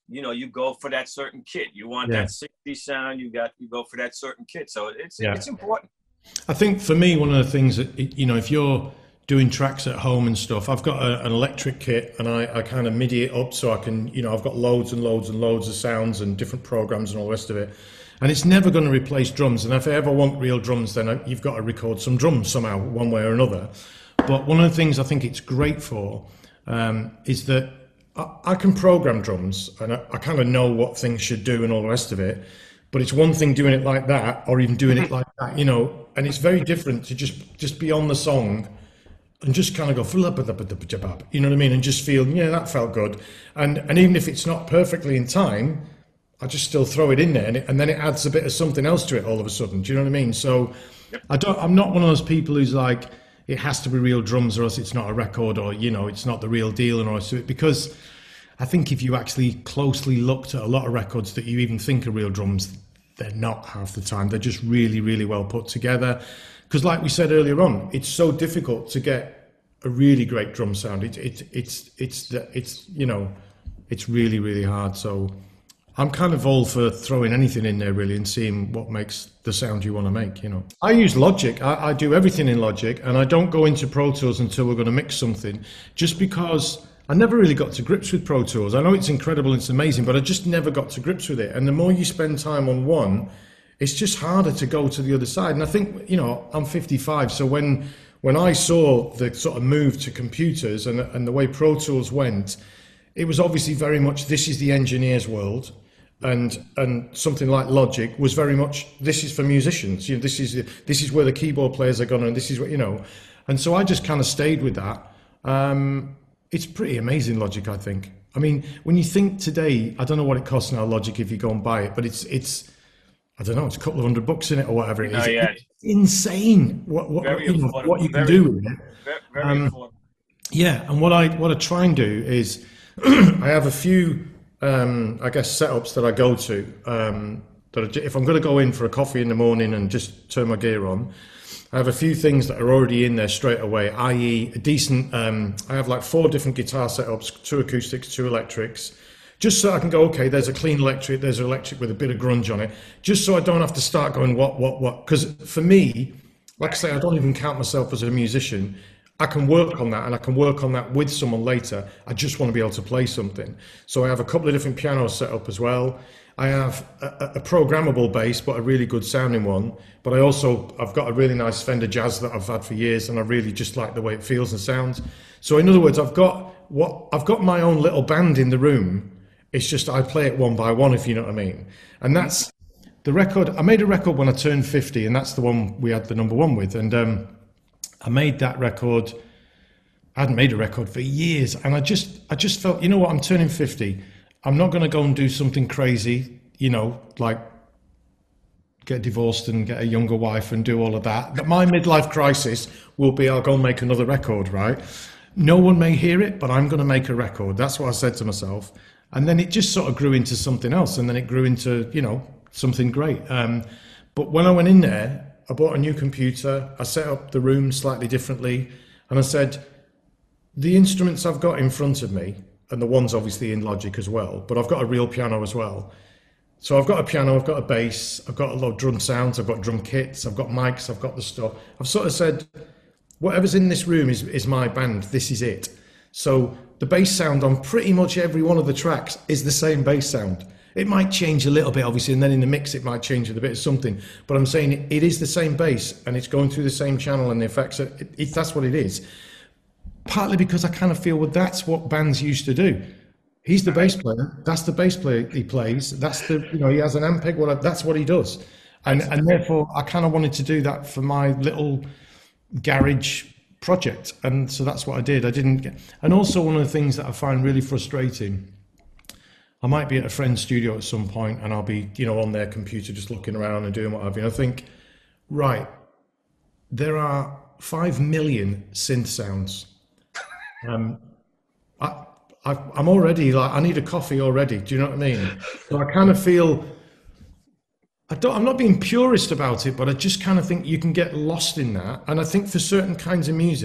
you know, you go for that certain kit. You want that 60s sound, you go for that certain kit. So it's important. I think for me, one of the things that, you know, if you're doing tracks at home and stuff, I've got an electric kit, and I kind of MIDI it up so I can, you know, I've got loads and loads and loads of sounds and different programs and all the rest of it. And it's never going to replace drums. And if I ever want real drums, then you've got to record some drums somehow, one way or another. But one of the things I think it's great for is that I can program drums, and I kind of know what things should do and all the rest of it. But it's one thing doing it like that, or even doing it like that, you know. And it's very different to just be on the song and just kind of go, you know what I mean? And just feel, yeah, that felt good. And even if it's not perfectly in time, I just still throw it in there, and then it adds a bit of something else to it all of a sudden. Do you know what I mean? So I'm not one of those people who's like, it has to be real drums or else it's not a record, or, you know, it's not the real deal and all that. Because I think if you actually closely looked at a lot of records that you even think are real drums, they're not half the time. They're just really, really well put together. Because like we said earlier on, it's so difficult to get a really great drum sound. It's you know, it's really, really hard. So I'm kind of all for throwing anything in there really and seeing what makes the sound you want to make, you know. I use Logic. I do everything in Logic, and I don't go into Pro Tools until we're going to mix something, just because I never really got to grips with Pro Tools. I know it's incredible, it's amazing, but I just never got to grips with it. And the more you spend time on one, it's just harder to go to the other side. And I think, you know, I'm 55, so when I saw the sort of move to computers and the way Pro Tools went, it was obviously very much, this is the engineer's world. And something like Logic was very much, this is for musicians. You know, this is where the keyboard players are going, and this is what, you know. And so I just kind of stayed with that. It's pretty amazing, Logic, I think. I mean, when you think today, I don't know what it costs now, Logic, if you go and buy it, but it's I don't know, it's a couple of $100 in it or whatever it is. It's insane what you can do with it. Very yeah, and what I try and do is I have a few I guess setups that I go to if I'm going to go in for a coffee in the morning and just turn my gear on, I have a few things that are already in there straight away, i.e. a decent I have like 4 different guitar setups, 2 acoustics, 2 electrics, just so I can go, okay, there's a clean electric, there's an electric with a bit of grunge on it, just so I don't have to start going what, because for me, like I say, I don't even count myself as a musician. I can work on that, and I can work on that with someone later. I just want to be able to play something. So I have a couple of different pianos set up as well. I have a programmable bass, but a really good sounding one. But I've got a really nice Fender Jazz that I've had for years, and I really just like the way it feels and sounds. So in other words, I've got my own little band in the room. It's just I play it one by one, if you know what I mean. And that's the record. I made a record when I turned 50, and that's the one we had the #1 with. And I made that record. I hadn't made a record for years, and I just felt, you know what, I'm turning 50. I'm not going to go and do something crazy, you know, like get divorced and get a younger wife and do all of that. My midlife crisis will be, I'll go and make another record, right? No one may hear it, but I'm going to make a record. That's what I said to myself. And then it just sort of grew into something else, and then it grew into, you know, something great. But when I went in there, I bought a new computer, I set up the room slightly differently, and I said, the instruments I've got in front of me, and the ones obviously in Logic as well, but I've got a real piano as well. So I've got a piano, I've got a bass, I've got a lot of drum sounds, I've got drum kits, I've got mics, I've got the stuff. I've sort of said, whatever's in this room is my band, this is it. So the bass sound on pretty much every one of the tracks is the same bass sound. It might change a little bit, obviously, and then in the mix it might change with a bit of something. But I'm saying it is the same bass, and it's going through the same channel, and the effects, that's what it is. Partly because I kind of feel, well, that's what bands used to do. He's the bass player. That's the bass player he plays. That's the, you know, he has an Ampeg. Well, that's what he does. And therefore, I kind of wanted to do that for my little garage project. And so that's what I did. And also one of the things that I find really frustrating, I might be at a friend's studio at some point and I'll be, you know, on their computer just looking around and doing what have you. I think, right, there are 5 million synth sounds. I'm already like, I need a coffee already. Do you know what I mean? So I kind of feel, I'm not being purist about it, but I just kind of think you can get lost in that. And I think for certain kinds of music,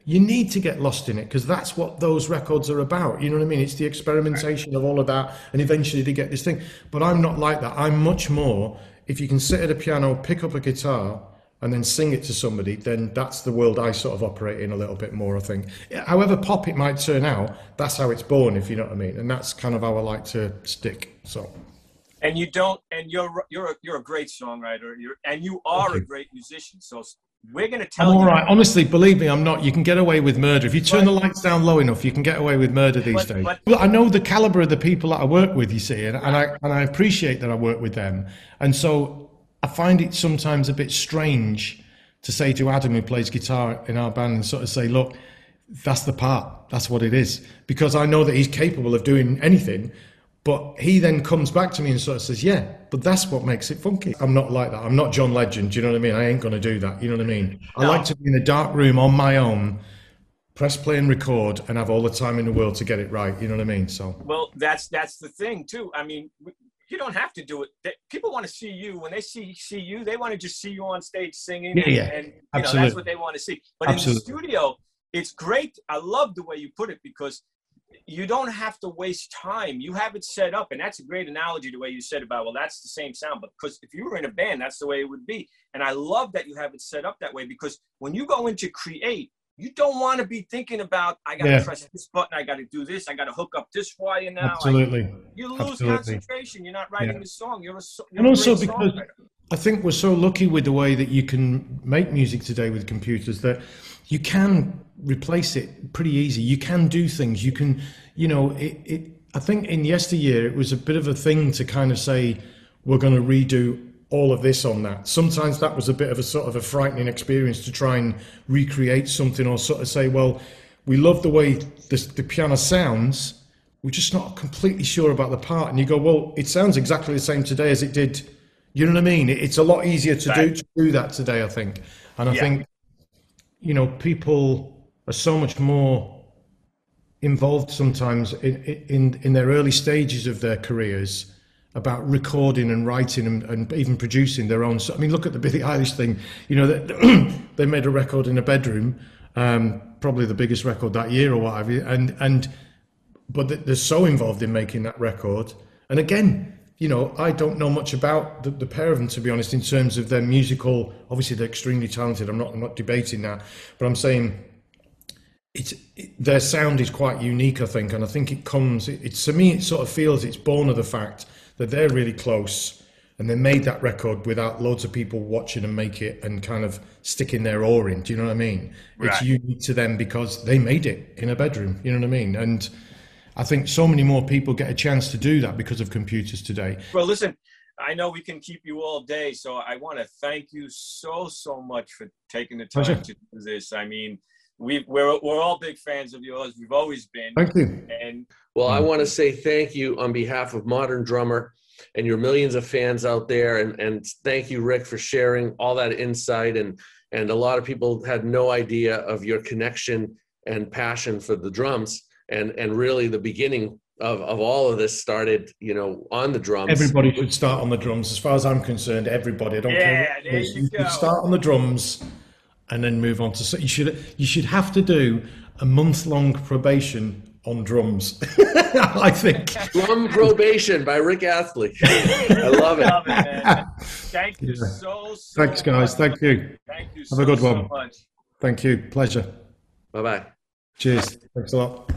you need to get lost in it, because that's what those records are about. You know what I mean? It's the experimentation of all of that, and eventually they get this thing. But I'm not like that. I'm much more, if you can sit at a piano, pick up a guitar, and then sing it to somebody, then that's the world I sort of operate in a little bit more, I think. However pop it might turn out, that's how it's born, if you know what I mean. And that's kind of how I like to stick. So. And you don't, and you're a great songwriter, and you are a great musician. So we're going to tell you. All right, honestly, believe me, I'm not. You can get away with murder if you turn the lights down low enough. You can get away with murder these days. Well, I know the caliber of the people that I work with, you see, and I appreciate that I work with them, and so I find it sometimes a bit strange to say to Adam, who plays guitar in our band, and sort of say, look, that's the part, that's what it is, because I know that he's capable of doing anything. But he then comes back to me and sort of says, yeah, but that's what makes it funky. I'm not like that. I'm not John Legend. Do you know what I mean? I ain't going to do that. You know what I mean? No. I like to be in a dark room on my own, press play and record, and have all the time in the world to get it right. You know what I mean? So. Well, that's the thing too. I mean, you don't have to do it. People want to see you. When they see you, they want to just see you on stage singing. And you know, that's what they want to see. But in the studio, it's great. I love the way you put it, because you don't have to waste time. You have it set up, and that's a great analogy, the way you said about, well, that's the same sound, but because if you were in a band, that's the way it would be. And I love that you have it set up that way, because when you go in to create, you don't want to be thinking about, I got to press this button, I got to do this, I got to hook up this wire now. Absolutely. You lose concentration. You're not writing the song. You're and also because I think we're so lucky with the way that you can make music today with computers, that you can replace it pretty easy. You can do things. You can, you know, I think in yesteryear, it was a bit of a thing to kind of say, we're going to redo all of this on that. Sometimes that was a bit of a sort of a frightening experience, to try and recreate something, or sort of say, well, we love the way the piano sounds, we're just not completely sure about the part. And you go, well, it sounds exactly the same today as it did. You know what I mean? It's a lot easier to do that today, I think. And I think, you know, people are so much more involved sometimes in their early stages of their careers about recording and writing and even producing their own. I mean, look at the Billie Eilish thing. You know, they made a record in a bedroom, probably the biggest record that year or what have you. But they're so involved in making that record. And again, you know, I don't know much about the pair of them, to be honest, in terms of their musical. Obviously, they're extremely talented. I'm not debating that, but I'm saying their sound is quite unique, I think, and I think it comes. To me, it sort of feels it's born of the fact that they're really close, and they made that record without loads of people watching them make it and kind of sticking their oar in. Do you know what I mean? Right. It's unique to them because they made it in a bedroom. You know what I mean? And I think so many more people get a chance to do that because of computers today. Well, listen, I know we can keep you all day, so I want to thank you so much for taking the time to do this. I mean, we're all big fans of yours. We've always been. Thank you. And well, I want to say thank you on behalf of Modern Drummer and your millions of fans out there, and thank you, Rick, for sharing all that insight. And a lot of people had no idea of your connection and passion for the drums. And really the beginning of all of this started, you know, on the drums. Everybody should start on the drums. As far as I'm concerned, everybody. I don't care. There you go. Start on the drums and then move on to... So you should have to do a month-long probation on drums, I think. Drum Probation by Rick Astley. I love it. Love it, man. Thank you so Thanks, guys. much. Thank you. Thank you Have a good one. so much. Thank you. Pleasure. Bye-bye. Cheers. Thanks a lot.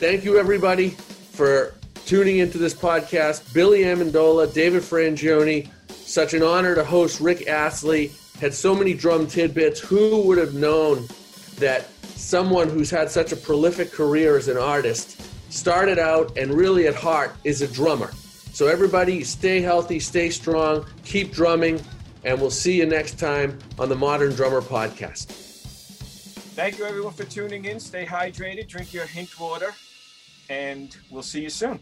Thank you, everybody, for tuning into this podcast. Billy Amendola, David Frangioni. Such an honor to host Rick Astley. Had so many drum tidbits. Who would have known that someone who's had such a prolific career as an artist started out and really at heart is a drummer. So everybody stay healthy, stay strong, keep drumming, and we'll see you next time on the Modern Drummer Podcast. Thank you everyone for tuning in. Stay hydrated, drink your hint water, and we'll see you soon.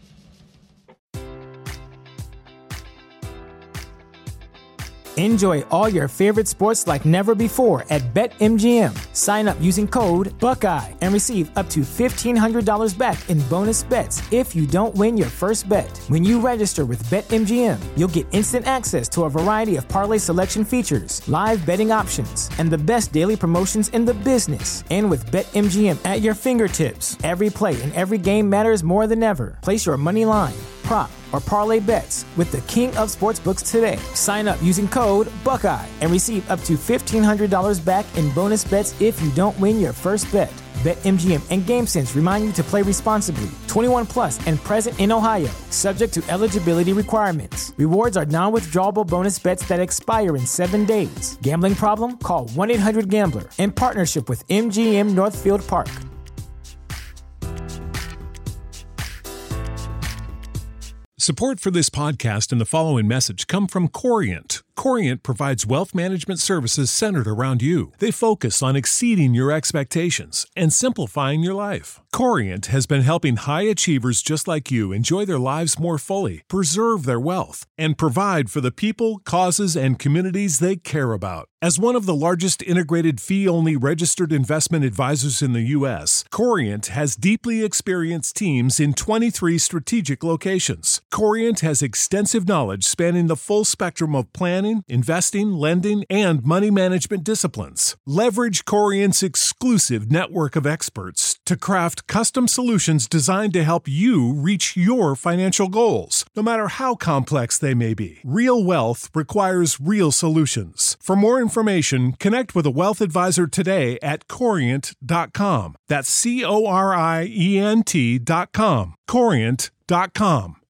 Enjoy all your favorite sports like never before at BetMGM. Sign up using code Buckeye and receive up to $1,500 back in bonus bets if you don't win your first bet. When you register with BetMGM, you'll get instant access to a variety of parlay selection features, live betting options, and the best daily promotions in the business. And with BetMGM at your fingertips, every play and every game matters more than ever. Place your money line, prop, or parlay bets with the king of sportsbooks today. Sign up using code Buckeye and receive up to $1,500 back in bonus bets if you don't win your first bet. BetMGM and GameSense remind you to play responsibly. 21 plus and present in Ohio, subject to eligibility requirements. Rewards are non-withdrawable bonus bets that expire in 7 days. Gambling problem? Call 1-800-GAMBLER. In partnership with MGM Northfield Park. Support for this podcast and the following message come from Corient. Corient provides wealth management services centered around you. They focus on exceeding your expectations and simplifying your life. Corient has been helping high achievers just like you enjoy their lives more fully, preserve their wealth, and provide for the people, causes, and communities they care about. As one of the largest integrated fee-only registered investment advisors in the U.S., Corient has deeply experienced teams in 23 strategic locations. Corient has extensive knowledge spanning the full spectrum of planning, investing, lending, and money management disciplines. Leverage Corient's exclusive network of experts to craft custom solutions designed to help you reach your financial goals, no matter how complex they may be. Real wealth requires real solutions. For more information, connect with a wealth advisor today at Corient.com. That's Corient.com. Corient.com.